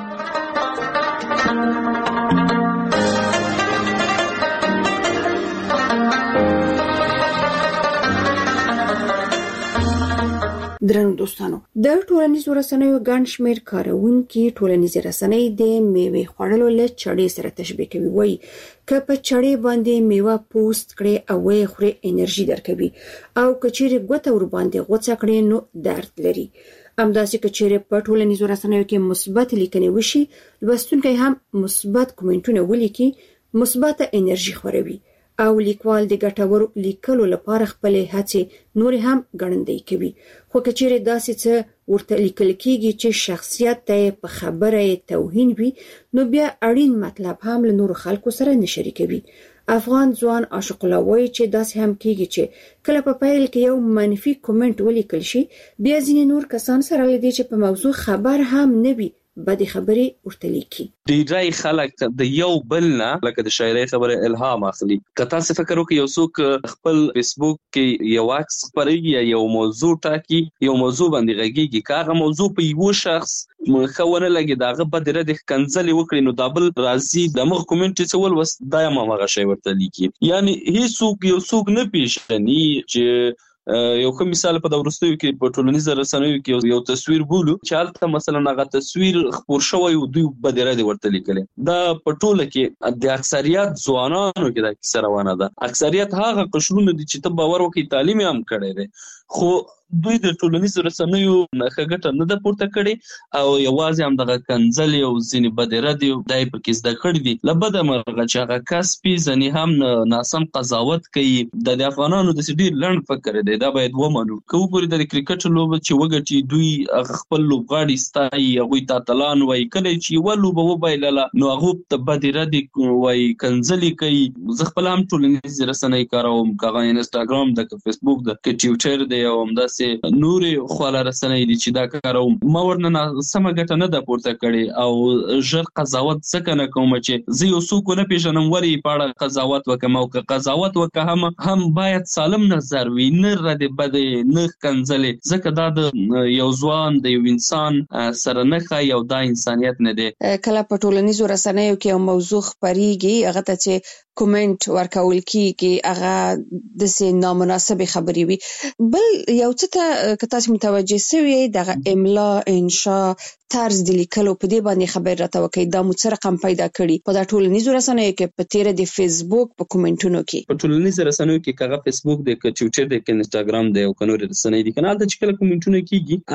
درنو دوستانو، د ټولنیزو رسنیو ګڼ شمېر کارونکي ټولنیزې رسنۍ د میوې خوړلو له چړې سره تشبیه کوي. وایي که په چړې باندې میوه پوست کړي او یې خوري انرژي درکوي، او که چیرې ګوته ور باندې غوڅه کړي نو درد لري. همداسې که چیرې په ټولنیزو رسنیو کې مثبت لیکنې وشي، لوستونکي هم مثبت کومنټونه ولیکي، مثبت انرژي خوروي او لیکوال د ګټورو لیکلو لپاره خپل هڅې نور هم ګړندۍ کوي. خو که چیرې داسې څه ورته لیکل کېږي چې شخصیت ته په خبره توهین وي، نو بیا اړین مطلب هم له نورو خلکو سره نه شریکوي افغان ځوان عاشق الله وایي چې داسې هم کیږي چې کله په پیل کې یو منفي کومنټ ولیکل شي بیا ځینې نور کسان سره لدی چې په موضوع خبر هم نه وي بدی خبرې ورته لیکي. ډیری خلک د یو بل نه لکه د شاعرۍ خبره الهام اخلي. کته څه فکر وکي یو څوک خپل فیسبوک کې یو عکس خبري یا یو موضوع ټاکي یو موضوع باندې غږیږي کاغه موضوع په یو شخص مخونه لګي داغه بدره د کنځلې وکړي نو دابل راضي دغه کومنټ څول وس دایمه مغه شی ورته لیکي. یعنی هیڅوک یو څوک نه پیژني چې یو کوم مثال په دورستیو کې په ټولنیزو رسنیو کې یو تصویر بولو چې حالت مثلا هغه تصویر خبر شوی او دوی بدره دی ورته لیکل دا په ټوله کې د اکثریت ځوانانو کې د کیسه روانه ده. اکثریت هغه قشرونه دي چې ته باور وکړي تعلیم هم کړی دی خو دوی د ټولنیزو رسنیو نه ښه نه ده پورته کړي او یوازې هم دغه کنځلې او ځینې بدره دي دای په کې زده کړي دي لبده مرغه چې هغه کس پیژني هم ناسم قضاوت کوي. د افغانانو د ډیر لړن فکر دی دا باید ومنو. کو ګوري د کرکټ لوبه چې وګټي دوی خپل لوبغاړي ستایي هغه تاتلان وای کله چې ولوبه وبایلله نو هغه ته بدره دي وای کنځلې کوي. زه خپل هم ټولنیزو رسنۍ کاروم کاغه انستګرام د فیسبوک د ټویټر دی او همداسې نورې خواله رسنۍ دي چې دا کاروم ما ورننه سمه ګټه نه ده پورته کړې او ژر قضاوت څنګه نه کوم چې زه یو څوک نه پیژنم وری پاړه قضاوت وکم او که قضاوت وکم هم باید سالم نظر وي نه رد بد نه کنځلې ځکه دا د یو ځوان د یو انسان سره نه خای او دا انسانيت نه دی. کله په ټولنیزو رسنیو کې یو موضوع خبريږي هغه ته چې کومنټ ورکول کیږي هغه د سه نامناسب خبري وي. بل یو څه ته کتاسو متوجه سوي دغه املا انشاء طرز د لیکلو په دې باندې خبر راته وکي دا مو څه رقم پیدا کړي په دا ټولنیزو رسنیو کې په تیر د فیسبوک په کومنټونو کې په ټولنیزو رسنیو کې کاغه فیسبوک د ټویټر د انستګرام د او کنور رسنۍ دي کنه د چکل کومنټونو کېږي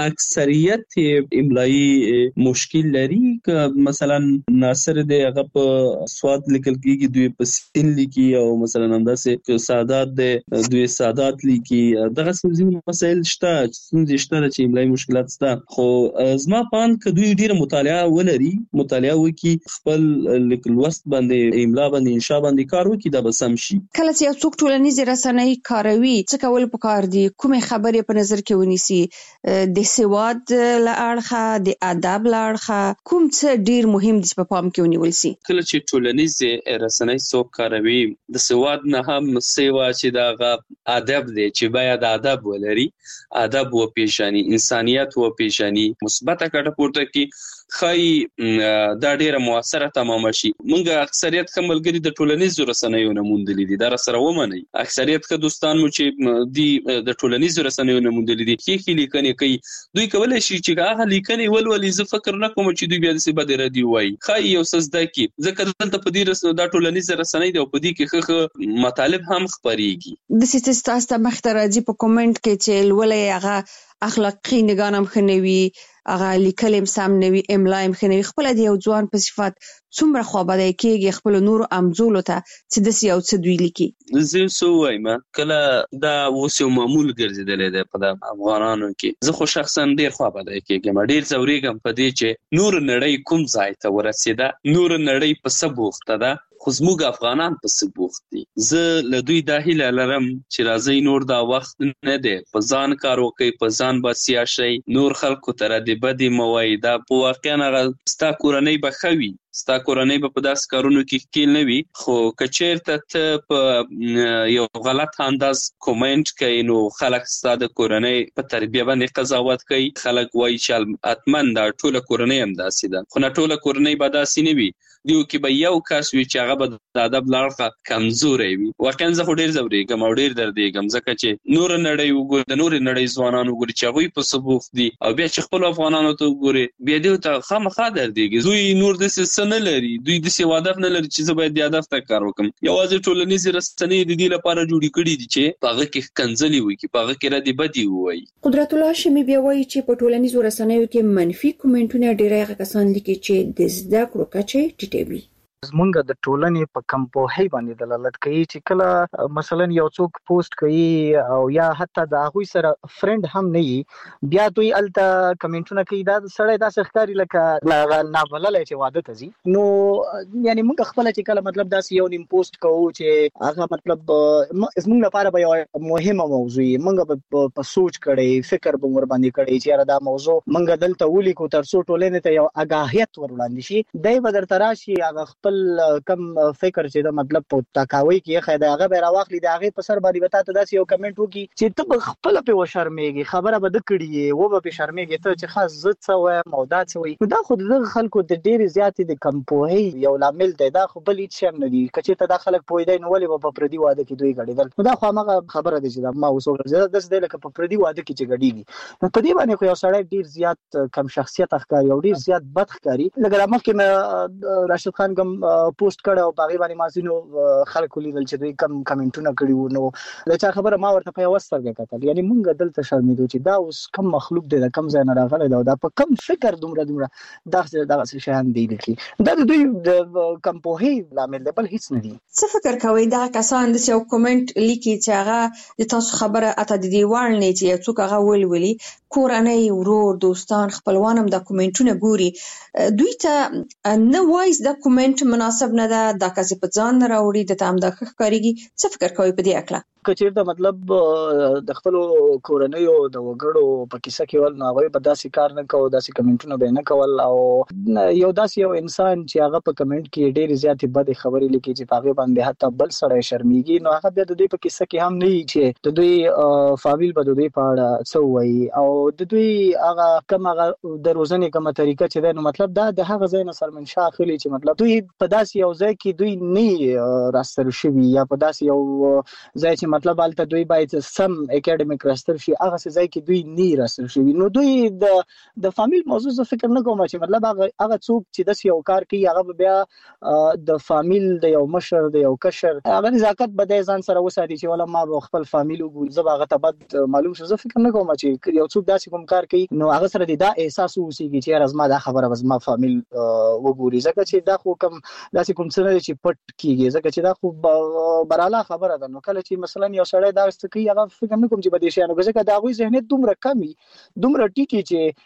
اکثریت املایي مشکل لري ک مثلا ناصر د هغه په سواد لیکل کېږي دوی په سین لیکي او مثلا همداسې سادات د دوی سادات لیکي دغه څه مسایل شته چې املایي مشکلات شته خو زما پان دوی ډیره مطالعه ولري مطالعه وکي خپل لیکلوست باندې املا باندې انشاء باندې کار وکي دا به سم شي. کله چې یو څوک ټولنیز رسنۍ کاروي څه کول پکار دي کومه خبرې په نظر کې ونیسي د سواد لاړخه د ادب لاړخه کوم څه ډیر مهم دي په پام کې ونیول شي. کله چې ټولنیز رسنۍ څوک کاروي د سواد نه هم سیوا چې دا ادب دی چې باید ادب ولري ادب و پیژني انسانيت و پیژني مثبت کټه کی خای دا ډیره موثره تمام شي. مونږه اکثریت خملګری د ټولنیزو رسنیو نه موندلې دي دا سره ومني اکثریت که دوستان مو چې دی د ټولنیزو رسنیو نه موندلې دي کې لیکنې کوي دوی کولای شي چې هغه لیکنې ولولې زه فکر نه کوم چې دوی بیا د څه بده ردی وای خای یو سزده کی ځکه دلته په دې رسنیو د ټولنیزو رسنۍ دی او په دې کې خخ مطالب هم خبريږي. د سیستاسته مخترجی په کومنټ کې چې ولولې هغه اخلاقی نگانم خنوي هغه لیکلم سم نوي املایم خنوي خپل دی یو ځوان په صفات څومره خوابدای کېږي خپل نور امزول ته چې د یو څه دوی لیکي. زه سو وایم کله دا وسو معمول ګرځیدل دی په افغانانو کې زه خو شخصا ډیر خوابدای کېږم ډیر زوريګم په دې چې نور نړۍ کوم ځای ته ورسېده نور نړۍ په سبوخته ده خو زموږ افغانان په سبوخت دي. زه له دوی د هیله لرم چې راځي نور دا وخت نه دی په ځان کار وکي په ځان باسي شي نور خلکو تر دې بدی موایده په واقعا هغه ستا کورنۍ بخوي ستا کورنۍ په داس کارونو کې کېل نه وي خو کچیرته ته په یو غلط انداز کومنټ کوي نو خلک ستا د کورنۍ په تربیه باندې قضاوت کوي خلک وایي چې اتمن دا ټوله کورنۍ هم داسې ده خو نه ټوله کورنۍ به داسې نه وي دیو کې به یو کس وي چې هغه به د ادب لاړه کمزوري وي. واقعا زه ډیر زوريګم او ډیر دردېږم ځکه چې نور نړۍ وګور د نور نړۍ ځوانانو وګوري چې هغه په سبوخ دي او بیا چې خپل افغانانو ته وګوري بیا دوی ته خامخا دردېږي دوی نور د څه نه لري دوی د څه هدف نه لري چې زه باید د هدف ته کار وکم. یوازې ټولنیز رسنۍ د دې لپاره جوړې کړې دي چې پاغه کې کنځلې وي کې پاغه کې را دي بدی وي. قدرت الله شمی بیا وایي چې په ټولنیزو رسنیو کې منفي کومنټونه ډیره کسان لیکي چې د زده کړو کچه ټیټوي. زمونږ د ټولنې په کم پوهۍ باندې دلالت کوي چې کله مثلا یو څوک پوسټ کوي او یا حتی د هغوی سره فرند هم نه وي بیا دوی الته کمنټونه کوي دا سړی داسې ښکاري لکه نابللی چې واده ته ځي. نو یعنی موږ خپل چې کله مطلب داسې یو نیم پوسټ کوو چې هغه مطلب زموږ لپاره به یو مهمه موضوع موږ په سوچ کړي فکر به ور باندې کړي چې دا موضوع موږ دلته ولیکو تر څو ټولنې ته یو آگاهیت ور وړاندې شي. دای به درته راشي هغه خپل کم فکر چې دا مطلب په تاکاوي کې خیدا هغه به راوخلي د هغه په سر باندې وتا ته داسې یو کمنټ وکي چې ته خپل په وشرمېږي خبره به د کړي و به شرمېږي ته چې خاص زت سوې موضوعات سوې. دا خو د خلکو د ډېر زیاتې د کم پوهې یو لامل دی. دا خو بل هیڅ شی نه دی کچې ته د خلک پوهیدای نو ولې په پردي واده کې دوی غړېدل. دا خو هغه خبره دی چې ما وسو زړه د لکه په پردي واده کې چې غړېږي نو په دې باندې خو یو سړی ډیر زیات کم شخصیت ښکاري او ډیر زیات بد ښکاري. لکه مخکې راشد خان کوم پوسټ کړ او په هغه باندې مازینو خلکو لیدل چې دوی کم کمنټونه کړي وو نو دا چې خبره ما ورته په وسترګه کتل یعنی مونږ دلته شرمېدو چې دا اوس کم مخلوق دی دا کم ځای نه راغلی دا په کم فکر دومره دا شیان دی لکه دا د دوی د کم پوهې لامل دی بل هیڅ نه دی. څه فکر کوي دا کسان د یو کومنټ لیکي چې هغه د تاسو خبره اته د دیوال نه چې یو څوک هغه ولولي کورنۍ ورور دوستان خپلوان هم د کومنټونه ګوري دوی ته نه وایي دا کومنټ مناسب نه ده دا کس په ځان نه راوړي د تام د ښکاریږي. څه فکر کوي په دې اړه؟ کچیر دا مطلب د خپل کورنۍ او د وګړو په کیسه کې ول نه وای په داسې کار نه کوو داسې کمنټونه به نه کول او یو داسې یو انسان چې هغه په کمنټ کې ډېر زیاتې بد خبرې لیکي چې هغه باندې حتی بل سړی شرمېږي نو هغه بیا د دوی په کیسه کې هم نه وي چې د دوی فامیل به د دوی په اړه څه وایي او د دوی هغه کوم هغه د روزنې کومه طریقه چې ده نو مطلب دا د هغه ځای نه سرمنشا اخلي چې مطلب دوی په داسې یو ځای کې دوی نه راستل شوي یا په داسې یو ځای چې مطلب البته دوی باید سم اکیډمیک راستل شي هغه ځای کې دوی نه راستل شي نو دوی د فامیل موضوع ز فکر نه کوم چې مطلب هغه څوک چې د یو کار کوي هغه بیا د فامیل د یو مشر د یو کشر هغه نزاکت بده ځان سره وساتي چې ولا ما خپل فامیل وګول زه هغه ته بد معلوم شو زه فکر نه کوم چې یو څوک داسې کوم کار کوي نو هغه سره دا احساس وسیږي چې رزما دا خبره وزما فامیل وګوري ځکه چې دا خو کم داسې کوم څه نه چې پټ کیږي ځکه چې دا خو براله خبره ده. نو کله چې مثلا یو سړی دا ست کوي هغه فکر نه کوم چې بده شي نو ځکه دا غوي ذهنیت دومره کمی دومره ټیټي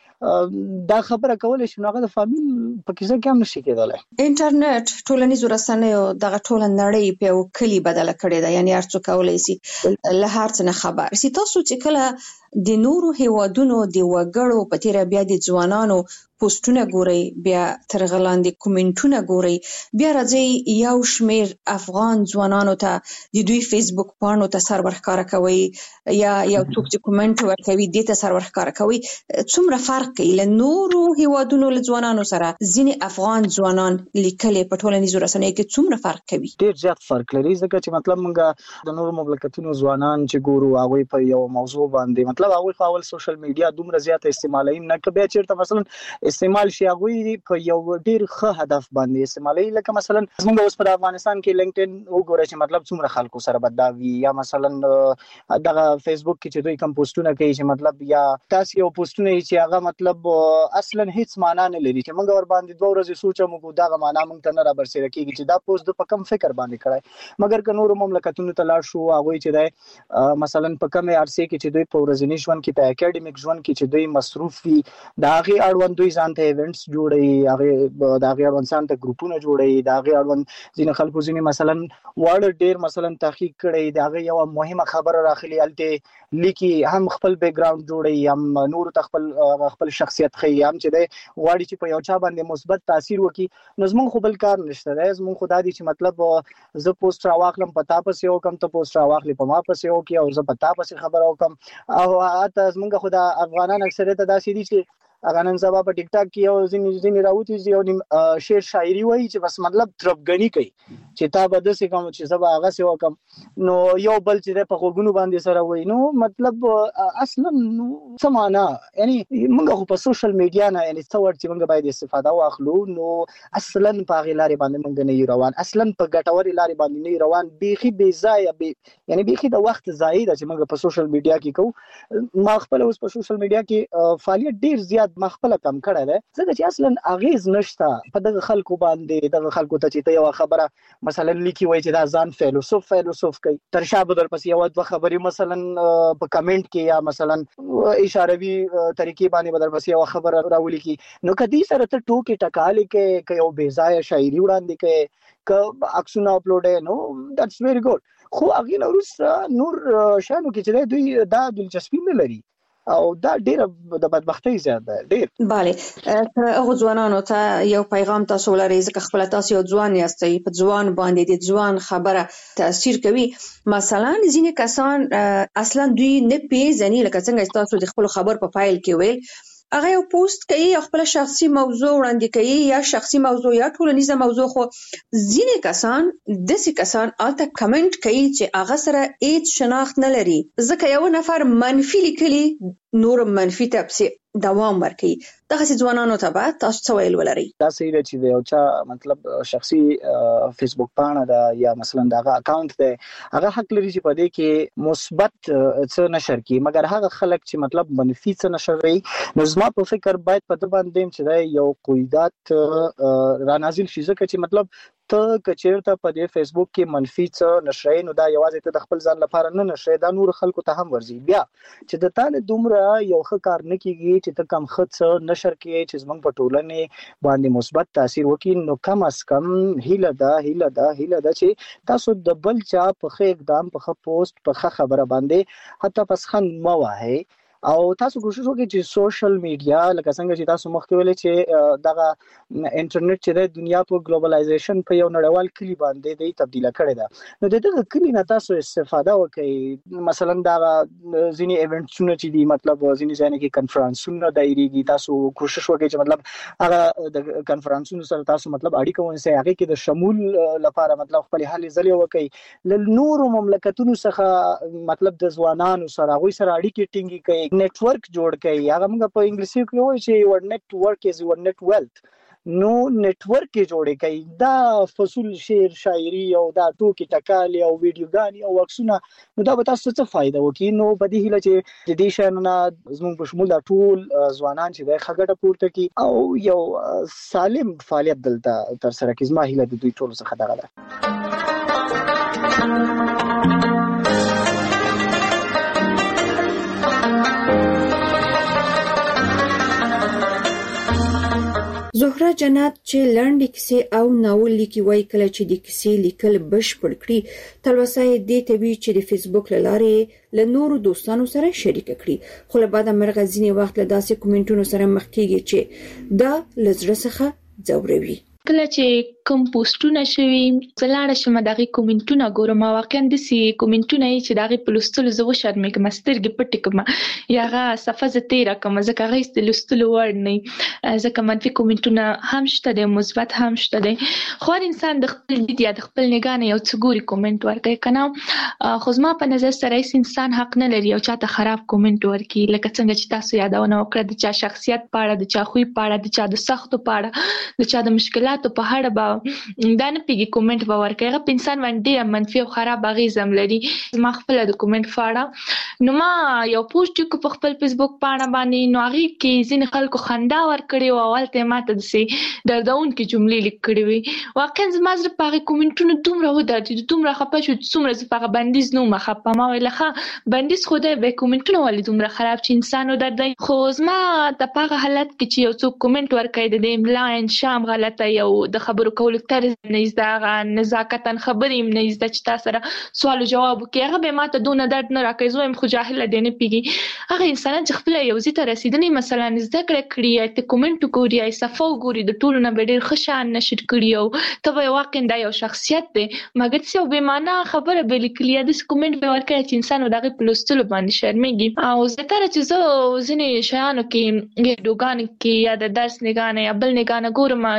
چې دا خبره کول شي نو هغه د فامیل په کیسه کې هم نشي کېدلی. انټرنیټ ټولنیز رسنیو دغه ټول نړۍ په یو کلی بدل کړی دی یعنی هر څوک کولای شي له هر څه نه خبر سي. تاسو چې کله د نورو هیوادونو د وګړو په تیر بیا د ځوانانو پوسټونه ګوري بیا تر غلاندې کومنټونه ګوري بیا راځي یو شمیر افغان ځوانانو ته د دوی فیسبوک پاڼو ته سر ورښکاره کوي یا یو څوک چې کومنټ ورکوي د ته سر ورښکاره کوي څومره فرق کوي له نورو هیوادونو له ځوانانو سره ځینې افغان ځوانان لیکلي په ټولنیزو رسنیو کې څومره فرق کوي؟ ډیر زیات فرق لري ځکه چې مطلب موږ د نورو مملکتونو ځوانان چې ګورو هغه په یو موضوع باندې مطلب هغه خپل سوشل میډیا دومره زیات استعمالوي نه کبه چیرته مثلا استعمال شي هغه په یو ډیر ښه هدف باندې استعمالوي لکه مثلا موږ اوس په افغانستان کې لینکډین وګورئ چې مطلب څومره خلکو سره بداوي یا مثلا دغه فیسبوک کې چې دوی کوم پوسټونه کوي چې مطلب یا تاسو یو پوسټونه چې هغه مطلب اصلا هیڅ معنا نه لري چې موږ ور باندې دوه ورځې سوچو موږ دغه معنا موږ ته نه را برسېره کیږي چې دا پوسټ په کم فکر باندې کړای مګر که نور مملکتونو ته لاړ شو هغه چې دا مثلا په کم عرصه کې چې دوی په ورځنی ژوند کې په اکیډمیک ژوند کې چې دوی مصروف وي دا هغه اړوند دوی ځان ته ایونټس جوړي هغه دا هغه اړوند ځان ته ګروپونه جوړي دا هغه اړوند ځینې خلکو ځینې مثلا وړ ډیر مثلا تحقیق کړي دا هغه یو مهمه خبره راخلي الته لیکي هم خپل بیک گراوند جوړي هم نور خپل شخصیت خي هم چې دی غواړي چې په یو چا باندې مثبت تاثیر وکړي نو زموږ خپل کار نشته دی زموږ خدای دي چې مطلب زه پوسټ راواخلم پتا پس یو کم ته پوسټ راواخلې په ما پس یو کې او زه پتا پس خبر او کم او اته زموږ خدای افغانان اکثریت داسې دي چې اگر نن سبا په ټیک ټاک کې یو ځینې راوتی یو شعر شاعري وایي چې بس مطلب ترپګنی کوي چې تا به داسې کوم چې زبا هغه سی وکم نو یو بل چې په خوګونو باندې سره وایي نو مطلب اصلا څه معنا یعنی موږ خو په سوشل میډیا نه یعنی څو ورته موږ باید استفاده واخلو نو اصلا په غلاري باندې موږ نه روان اصلا په ګټوري لاري باندې نه روان بيخي بي ځای یعنی بيخي د وخت ضایع ده چې موږ په سوشل میډیا کې کوو ما خپل اوس په سوشل میډیا کې فعالیت ډیر زیات مخبل کم کړه ده ځکه چې اصلا اغیز نشته په دغه خلکو باندې دغه خلکو ته چې یو خبره مثلا لیکي وای چې دا ځان فیلسوف کوي تر شابه در پس یو د خبري مثلا په کمنټ کې یا مثلا اشاروي طریقې باندې بدل پس یو خبره راولي کی نو کدي سره ته ټوکی ټکالي کې یو بے ځای شاعري وړاندې کې ک عکسونه اپلوډ نو دټس ویری ګډ خو هغه نور شانو کې چې دوی دا دلچسپي نه لري او دا ډیره د بدبختی زیاده ډیر bale هغه ځوانانو ته یو پیغام تاسو لرئ ځکه خپل تاسو یو ځوان یاستئ په ځوان باندې د ځوان خبره تاثیر کوي مثلا ځینې کسان اصلا دوی نه پیژني لکه څنګه تاسو د خپل خبر په فایل کې ویل هغه یو پوسټ کوي خپل شخصي موضوع وړاندې کوي یا شخصي موضوع یا ټولنیزه موضوع خو ځینې کسان داسې کسان الته کمنټ کوي چې هغه سره هیڅ شناخت نه لري ځکه یو نفر منفي لیکلي نور منفي تفسیر دوام ورکړي دغه ځوانانو ته به تاسو څه ویل ولري دا صحیح دی چې یو چا مطلب شخصي فیسبوک پاڼه ده یا مثلا دغه اکاونټ ده هغه حق لري چې په دې کې مثبت څه نشر کړي مګر هغه خلک چې مطلب منفي څه نشر کوي نو زما په فکر باید په دې باندې چې یو قیودات را نازل شي ځکه چې مطلب ته کچیرته په دې فیسبوک کې منفي څه نشرې نو دا یوازې ته د خپل ځان لپاره نه نشرې دا نور خلکو ته هم ورځي بیا چې د تانه دومره یو ښه کار نه کیږي چې ته کم خط نشر کې چې زمونږ په ټولنه باندې مثبت تاثیر وکړي نو کم از کم هیله ده چې تاسو د بل چا په ښه اقدام په ښه پوسټ په ښه خبره باندې حتی پس خند مو واه او تاسو کوشش وکړئ چې سوشل میډیا لکه څنګه چې تاسو مخکې ویل چې دغه انټرنیټ چې د دنیا په ګلوبلایزیشن په یو نړیوال کلی باندې د تبدیل کړي ده نو دغه کلی نه تاسو استفاده وکړئ مثلا دا ځینی ایونټونه چې دي مطلب ځینی ځای کې کنفرانسونه دایریږي تاسو کوشش وکړئ چې مطلب هغه د کنفرانسونو سره تاسو مطلب اړیکه ونیسئ هغه کې د شمول لپاره مطلب خپل هلې ځلې وکړئ ل نور مملکتونو څخه مطلب د ځوانانو سره غوي سره اړیکې ټینګي کوي نیټورک جوړ کړي هغه موږ په انګلیسي کې وایي چې یو نیټورک از یو نیټ ویلث نو نیټورک جوړ کړي دا فصول شعر شاعري او دا ټوکی ټکالي او ویډیوګانی او عکسونه نو دا به تاسو څه فائدہ وکړي نو په دې هیله چې د دې شانونه زموږ په شمول دا ټول ځوانان چې د خګړه پورته کی او یو سالم فعالیت دلته تر سره کی زما هیله د دوی ټول څخه دغه ده زهره جنات چې لنډې کیسې او ناول لیکي وای کله چې د کیسې لیکل بشپړ کړي تلوسه دې ته وی چې د فیسبوک لاره له نورو دوستانو سره شریک کړي خو له بعد مرغه ځینې وخت له داسې کومنټونو سره مخ کیږي چې دا لزړه څخه ځوروي کله چې کوم پوسټونه شوي زلاړه شم دغه کومنټونه ګورم واقعا د سي کومنټونه چې دغه پلوستل زو شرمې کوم سترګې پټ کوم یاغه صفه تیرا کوم ځکه غي ستلستل ور نه ځکه منفي کومنټونه هم شته د مثبت هم شته دي خو انسان د خپل دید یا د خپل نگاه یو څګوري کومنټ ورکړي کنه خو زما په نظر سره انسان حق نه لري او چاته خراب کومنټ ورکړي لکه څنګه چې تاسو یادونه وکړه د چا شخصیت پاړه د چا خوې پاړه د چا د سختو پاړه د چا د مشکلات په هړه با دا نه پیږي کومنټ باور کوي هغه انسان باندې منفي او خراب اغیزم لري ما خپل د کومنټ فاړه نو ما یو پوسټ کو په خپل فیسبوک پاڼه باندې نو هغه کې ځین خلکو خندا ور کړی او اولته ماته د سي دردون کې جملې لیکړې وي واقعا زما زړه په کومنټونو دومره ودرېد دومره خپه شو څومره زپغه بندیز نو ما خپه ما ویلخه بندیز خوده به کومنټونو ولې دومره خراب چې انسان ودرې خو زما د پاغه حالت کې چې یو څوک کومنټ ور کوي د املا انشام غلطه یو د خبرو کولو طرز نه زده نزاکتن خبرې نه زده چې تاسو سره سوال او جواب کوي هغه به ماته دونه درد نه راکوي زویم خو جاهل دی نه پیږي هغه انسان چې خپل یو ځای ته رسیدنی مثلا زده کړی ته کومنټ کوي یا صفو ګوري د ټولو نه ډېر خشان نشر کړی او ته واقعا دا یو شخصیت دی مګر څه به معنا خبره به لیکلی د کومنټ به ورکړي چې انسان دغه پلوستلو باندې شرمېږي او زه تر چې زه ځینې شیانو کې ویډیوګان کې یا د درس نگانه یا بل نگانه ګورم نو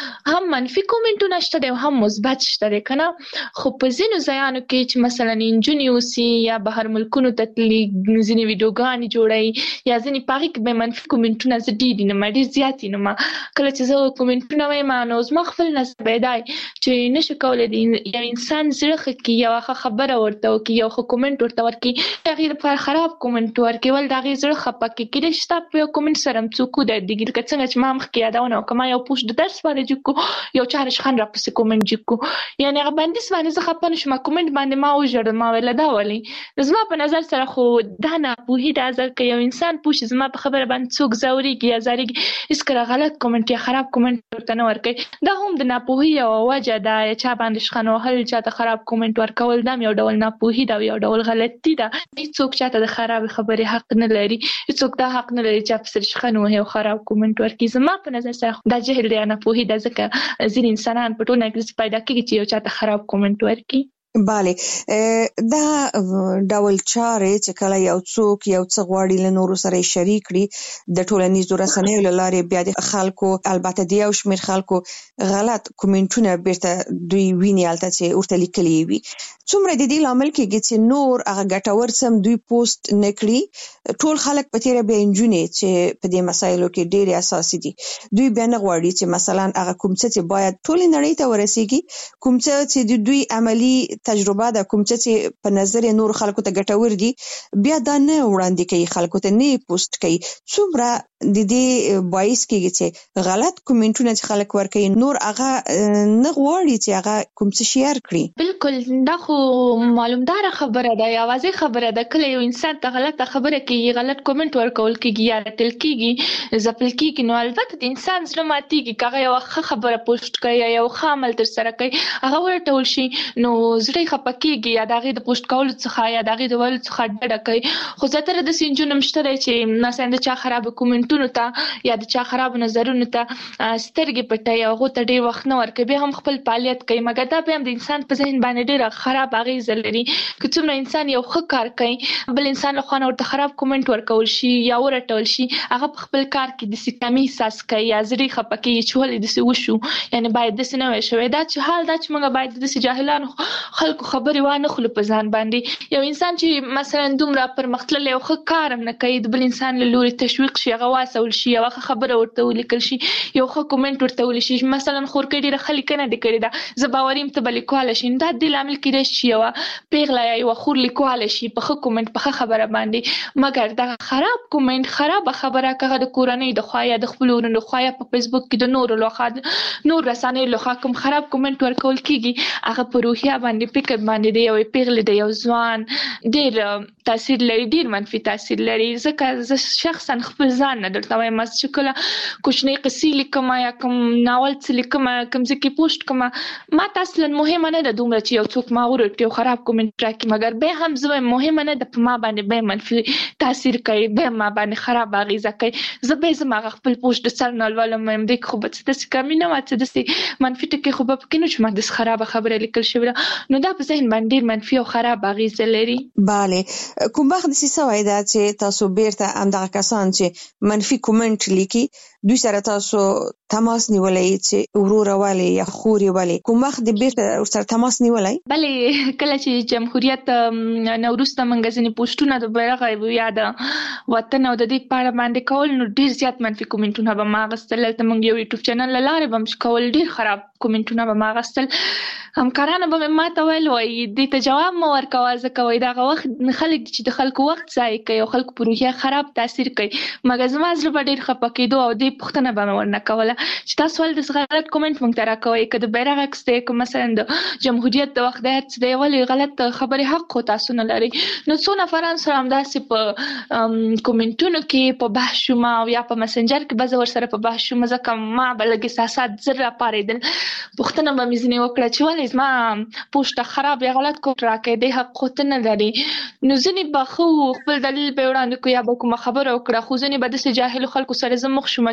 هم منفي کومنټونه شته دي هم مثبت شته دي کنه. خو په ځینو ځایانو کې چې مثلا انجونی اوسي یا بهر ملکونو ته تللي ځینې ویډیوګانې جوړوي یا ځینې په هغې کې به منفي کومنټونه زه ډېر زیات نه ما کله چې زه کومنټونه وایم نو زما خپل نظر به دی چې نشي کولی د یو انسان زړه ښه کړي یوه ښه خبره ورته وکړي یو ښه کومنټ ورته ورکړي د هغې لپاره خراب کومنټ ورکول د هغې زړه خفه کړي. کېدای شي ستا په یو کومنټ سره هم څوک ودرېږي لکه څنګه چې ما مخکې یادونه وکړه ما یو پوسټ د درس باندې جوړ کړو یو چا رشخان راپسې کومنټ جوړ کړو یعنې هغه بندیز باندې زه خفه نه شوم کومنټ باندې ما وژړل ما ویله دا ولې زما په نظر سره خو دا ناپوهي ده که یو انسان پوه شي زما په خبره باندې څوک ځورېږي یا زارېږي هېڅکله غلط کومنټ یا خراب کومنټ ورته نه ورکوي. دا هم د ناپوهي یوه وجه ده یا چا باندې شخن وهل چا ته خراب کومنټ ورکول دا هم یو ډول ناپوهي ده او یو ډول غلطي ده. هېڅوک چا ته د خرابې خبرې حق نه لري هېڅوک دا حق نه لري چې چا پسې شخن وهي او خراب کومنټ ورکړي. زما په نظر سره دا جهل دی یا ناپوهي ده ځکه ځینې انسانان په ټولنه کې پیدا کېږي چې یو چا ته خراب کومنټ ورکړي. بله دا ډول چارې چې کله یو څوک یو څه غواړي له نورو سره شریک کړي د ټولنیزو رسنیو له لارې بیا د خلکو البته د یو شمېر خلکو غلط کومنټونه بیرته دوی ویني هلته چې ورته لیکلي وي څومره د دې لامل کېږي چې نور هغه ګټور څه هم دوی پوسټ نه کړي. ټول خلک په تېره بیا نجونې چې په دې مسایلو کې ډېرې اساسي دي دوی بیا نه غواړي چې مثلا هغه کوم څه چې باید ټولې نړۍ ته ورسېږي کوم څه چې د دوی عملي تجربه ده کوم چې په نظر نور خلکو ته ګټور دي بیا دا نه وړاندې کوي خلکو ته نه پوسټ کوي. څومره د دې باعث کېږي چې غلط کومنټونه چې خلک ورکوي نور هغه نه غواړي چې هغه کوم څه شیر کړي. بالکل دا خو معلومداره خبره ده یا واضح خبره ده کله یو انسان ته غلطه خبره کوي غلط کومنټ ورکول کېږي یا رټل کېږي ځپل کېږي نو البته د انسان زړه ماتېږي که هغه یوه ښه خبره پوسټ کوي یا یو ښه عمل ترسره کوي هغه ورټول شي نو زړه یې خفه کېږي یا د هغې د پوسټ کولو څخه یا د هغې د ویلو څخه ډډه کوي. خو زیاتره داسې نجونې هم شته دی چې مثلا د چا خرابو کومنټونو ته یا د چا خرابو نظرونو ته سترګې پټوي او هغو ته ډېر وخت نه ورکوي بیا هم خپل فعالیت کوي مګر دا بیا هم د انسان په ذهن باندې ډېره خراب اغېزه لري. که څومره انسان یو ښه کار کوي بل انسان له خوا نه ورته خراب کومنټ ورکول شي یا ورټول شي هغه په خپل کار کې داسې کمي احساس کوي یا زړه یې خفه کېږي چې ولې داسې وشو یعنې باید داسې نه وی شوی. دا چې حال دا چې موږ باید داسې جاهلانو خلکو خبرې وانه خلو په ځان باندې یو انسان چې مثلا دومره پرمختللی او ښه کار هم نه کوي د بل انسان له لوري تشویق شي هغه واڅول شي یوه ښه خبره ورته ولیکل شي یو ښه کومنټ ورته ولیکل شي مثلا خورکۍ ډېره ښه لیکنه دې کړې ده زه باور یم ته به لیکواله شي دا د دې لامل کېدای شي یوه پیغله یا یوه خور لیکواله شي په ښه کومنټ په ښه خبره باندې مګر دغه خراب کومنټ خرابه خبره که هغه د کورنۍ د خوا یا د خپلو ورونو د خوا یا په فیسبوک کې د نورو لخوا نور رسنیو لخوا کوم خراب کومنټ ورکول کېږي هغه په روحیه باندې فکر باندې د یوې پیغلې د یو ځوان ډېر تاثیر لري ډېر منفي تاثیر لري. ځکه زه شخصا خپل ځان نه درته وایم چې کله کوچنۍ قصې لیکم یا کوم ناول څه لیکم کوم ځای کې پوسټ کوم ما ته اصلا مهمه نه ده دومره چې یو څوک ما ورټي او خراب کومنټ راکړي مګر بیا هم زه وایم مهمه نه ده په ما باندې بیا منفي تاثیر کوي بیا ما باندې خراب اغېزه کوي زه بیا زما هغه خپل پوسټ د سر نه لولم وایم دی خو به څه داسې کمي نه وه څه داسې منفي ټکي خو به پکې نه چې ما داسې خرابه خبره لیکل شوې ده نو دا په ذهن باندې ډېر منفي او خراب اغېزه لري. بله کوم وخت داسې سوی ده چې تاسو بیرته همدغه کسان چې منفي کومنټ لیکي دوی سره تاسو تماس نیولی چې وروره ولې یا خورې ولې کوم وخت د بیرته ورسره تماس نیولی؟ بلې کله چې جمهوریت نه وروسته موږ ځینې پوسټونه د بیرغ یا د وطن او د دې په اړه باندې کول نو ډېر زیات منفي کومنټونه به ما اخیستل هلته موږ یو یوټیوب چینل له لارې به هم کول ډېر خراب کومنټونه به ما اخیستل همکارانو به مې ما ته ویل وایي دې ته جواب مه ورکوه ځکه وایي دغه وخت خلک چې د خلکو وخت ضایع کوي او خلکو په روحیه خراب تاثیر کوي مګر زما زړه به ډېر خفه کېدو او دې پوښتنه به مې ورنه کوله چې تاسو ولې داسې غلط کومنټ موږ ته راکوئ که د بیرغ عکس دی که مثلا د جمهوریت د وخت د هر دی ولې غلط خبرې حق خو تاسو نه لرئ. نو څو نفران سره همداسې په کومنټونو کې په بحث شوم او یا په مسنجر کې به زه ورسره په بحث شوم ځکه ما به لږ احساسات زر راپارېدل پوښتنه به مې ځینې وکړه چې ولې ولې زما پوسټ خراب یا غلط کوم راکې د حق نه لري نو ځنی بخو خپل دلیل به وړاندې کوي یا به کوم خبره وکړه خو ځنی به د جاهل خلکو سره زموږ شوم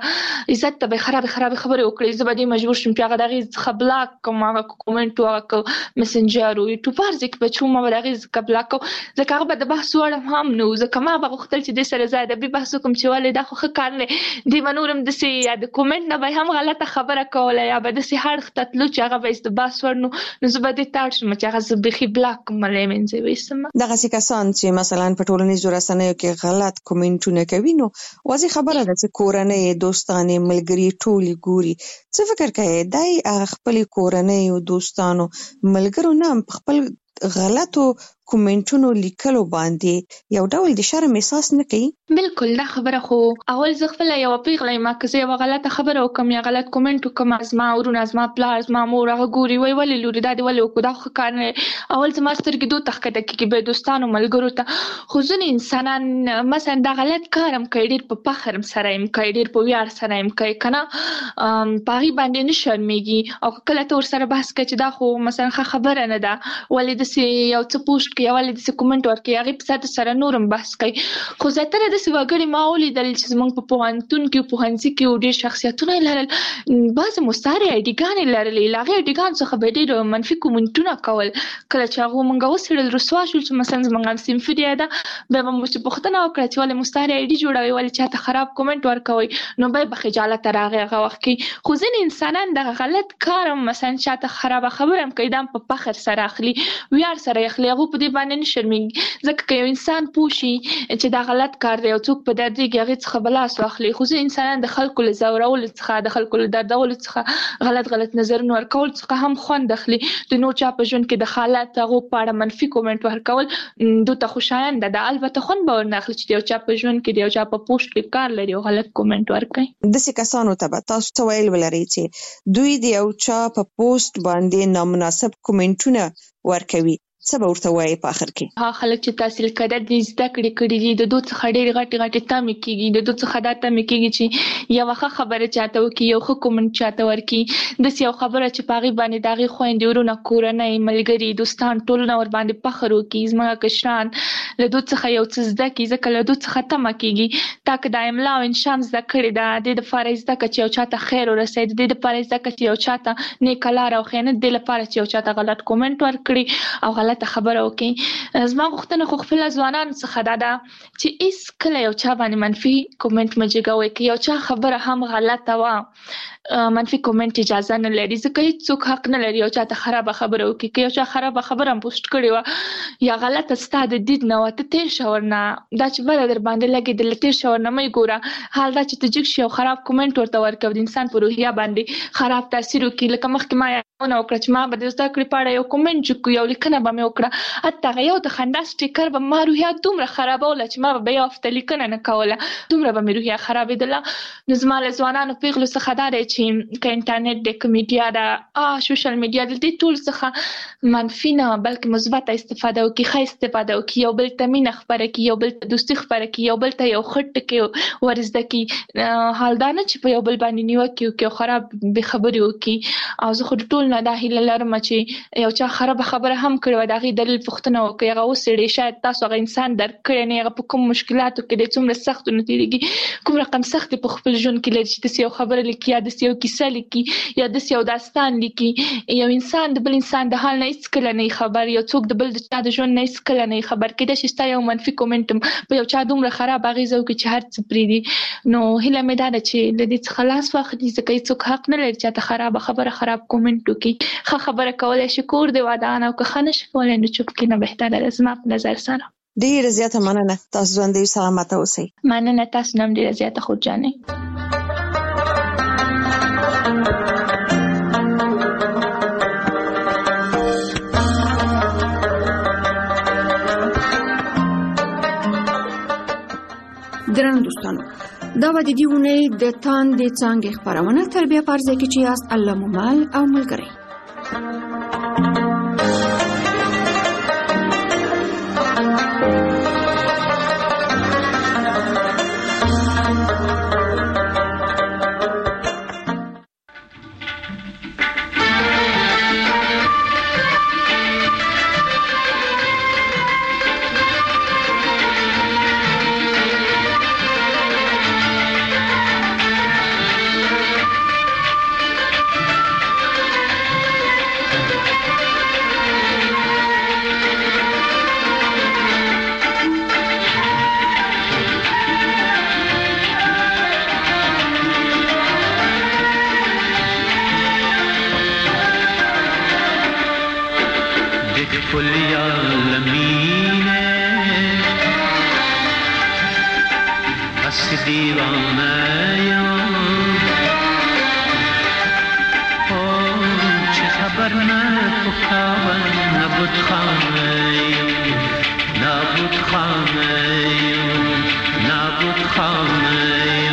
چې عزت ته به خراب خبره وکړي زه به دې مجبور شم چې هغه دغه خبلاک کوم کومنټ او مسنجر او یوټیوبر ځکه به چوم به دغه خبلاک ځکه هغه به د بحث وړ هم نو ځکه ما به غوښتل چې د سره زیاده به بحث کوم چې ولې دا خو کار نه دی منورم د سي یا د کومنټ نه به هم غلطه خبره کوله یا به د سي هر خطلو چې هغه به د بحث ورنو نو زه به د تاړ شم چې هغه زبخي بلاک ملې منځي وسم دغه څه کسان چې مثلا په ټولنیزو رسنیو کې غلط کومنټونه کوي نو واضح خبره ده چې کورنۍ دوستانه ملګری ټولي ګوري څه فکر کوي دای خپل کورنۍ او دوستانو ملګرو نه خپل غلطو کومنټونو لیکلو باندې یو ډول د شرم احساس نه کوي بالکل دا خبره خو اول زه خپل یو پیغلې ما که زه یو غلطه خبره وکم یا غلط کومنټ وکم ازما ورونه ازما پلار ازما مور هغه ګوري وای ولې لوري دا دی ولې وکړه دا خو کار نه اول زما سترګې دوه تخکته کې به دوستانو ملګرو ته خو ځنې انسانان مثلا دا غلط کارم کوي ډېر په فخر سره يم کوي ډېر په ویاړ سره يم کوي کنه پاري باندې نه شرمېږي او کله تور سره بحث کوي چې دا خو مثلا خبره نه ده ولې د یو څه پوسټ کې ولې د کومنټ ورکړي هغه په سره نورم بحث کوي خو زیاتره د سیواګړي ماولي د چې موږ په پوهنتون کې په هنځي کې ډېر شخصیتونه لرل بعض مستعاري ایډیګان لرل لاغه ایډیګان څخه به ډېر منفي کومنټونه کول کله چې هغه موږ وسړل رسوا شول چې مثلا موږ سیمفریا ده به موږ چې پښتنه وکړه چې ولې مستعاري ایډي جوړوي ولې چاته خراب کومنټ ورکوي نو به بخجالت راغی هغه وخت کې خو ځین انسانان د غلط کارم مثلا چاته خراب خبره هم کوي د په فخر سره اخلي ویار سره اخلي هغه په دې باندې نشرمېږي ځکه که یو انسان پوښي چې دا غلط کار دی او څوک په دردېږي هغې څخه به لاس واخلي خو ځینې انسانان د خلکو له ځورولو څخه د خلکو له دردولو څخه غلط نظرونه ورکول څخه هم خوند اخلي د نور چا په ژوند کې د حالت هغو په اړه منفي کومنټ ورکول دوی ته خوشاینده ده البته خوند به ورنه اخلي چې د یو چا په ژوند کې د یو چا په پوسټ کې کار لري او غلط کومنټ ورکوي داسې کسانو ته به تاسو څه ویل ولرئ چې دوی د یو چا په پوسټ باندې نامناسب کومنټونه ورکوي څه به ورته وایي په اخر کې هغه خلک چې تحصیل کړي دي زده کړي دي د دوی څخه ډېر غټي تمې کېږي د دوی څخه دا تمې کېږي چې یو ښه خبره چاته وکړي یو ښه کومنټ چاته ورکړي داسې یو خبره چې په هغې باندې د هغې خویندې ورونه کورنۍ ملګري دوستان ټولونه ورباندې فخر وکړي زموږ کشران له دوی څخه یو څه زده کړي ځکه له دوی څخه تمه کېږي تا که د املا او انشام زده کړې ده د دې دپاره زده کړه چې یو چاته خیر ورسوي د دې دپاره زده کړه چې یو چاته نیکه لاره وښیي نه د دې لپاره چې یو چاته غلط کومنټ ورکړي او غلطه خبره وکړي زما غوښتنه خو خپل ځوانانو څخه دا ده چې هیڅ کله یو چا باندې منفي کومنټ مه جګوئ که یو چا خبره هم غلطه وه منفي کومنټ اجازه نه لري ځکه هیڅوک حق نه لري یو چاته خرابه خبره وکړي که یو چا خرابه خبره هم پوسټ کړې وه یا غلطه ستا د دید نه وه ته تېر شه ورنه دا چې بله در باندې لګېدله تېر شه ورنه مه یې ګوره حال دا چې ته جګ شي او خراب کومنټ ورته ورکوي د انسان په روحیه باندې خراب تاثیر وکړي لکه مخکې ما یادونه وکړه چې ما به د زده کړې په اړه یو کومنټ جګ کړو یو لیکنه به مې وکړه حتی هغه یو د خندا سټیکر به ما روحیه دومره خرابوله چې ما به یو هفته لیکنه نه کوله دومره به مې روحیه خرابېدله نو زما له ځوانانو پیغلو څخه دا دی چې که انټرنیټ دی که میډیا ده سوشل میډیا د دې ټول څخه منفي نه بلکې مثبته استفاده وکړي ښه استفاده وکړي یو بل ته مینه خپره کړي یو بل ته دوستي خپره کړي یو بل ته یو ښه ټکي ورزده کړي حال دا نه چې په یو بل باندې نیوکې وکړي او خراب بې خبرې وکړي او زه خو د ټول نه دا هیله لرم چې یو چا خرابه خبره هم کړې وه د هغې دلیل پوښتنه وکړي هغه وڅېړي شاید تاسو هغه انسان درک کړی نه هغه په کوم مشکلاتو کې دی څومره سختو نه تېرېږي کوم رقم سختې په خپل ژوند کې لري چې داسې یو خبره لیکي یا داسې یو کیسه لیکي یا داسې یو داستان لیکي یو انسان د بل انسان د حال نه هېڅکله نه خبر یو څوک د بل د چا د ژوند نه هېڅکله نه خبر کېدای شي ستا یو منفي کومنټ په یو چا دومره خراب اغېزه وکړي چې هر څه پرېږدي نو هیله مې دا ده چې له دې څخه لاس واخلي ځکه هېڅوک حق نه لري چاته خرابه خبره خراب کومنټ وکړي ښه خبره کولی شي کور دی ودان او که ښه نه شي کولی نو چوپ کښېنه بهتره ده زما په نظر سره ډېره زیاته مننه تاسو ژوندۍ سلامته اوسئ مننه تاسو نه هم ډېره زیاته خورجانۍ درنو دوستانو دا و د دې اونۍ د تاندې څانګې خپرونه تربیه په ارزه کې چې یاست الله مو مل او ملګری کل عالمینه بس دیوانه چه خبر نپکاون نبود خانه نبود خانه نبود خانه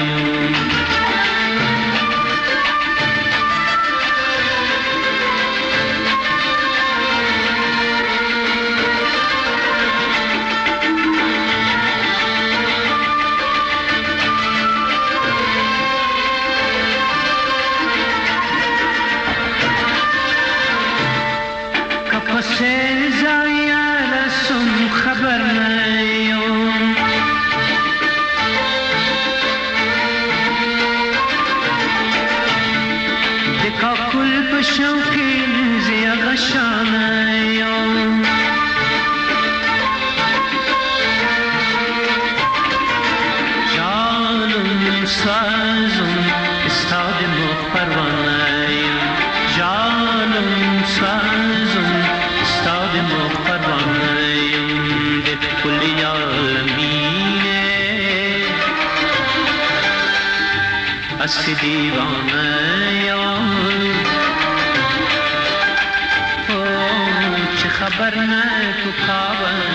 دیوانه چه خبر نه تو کابل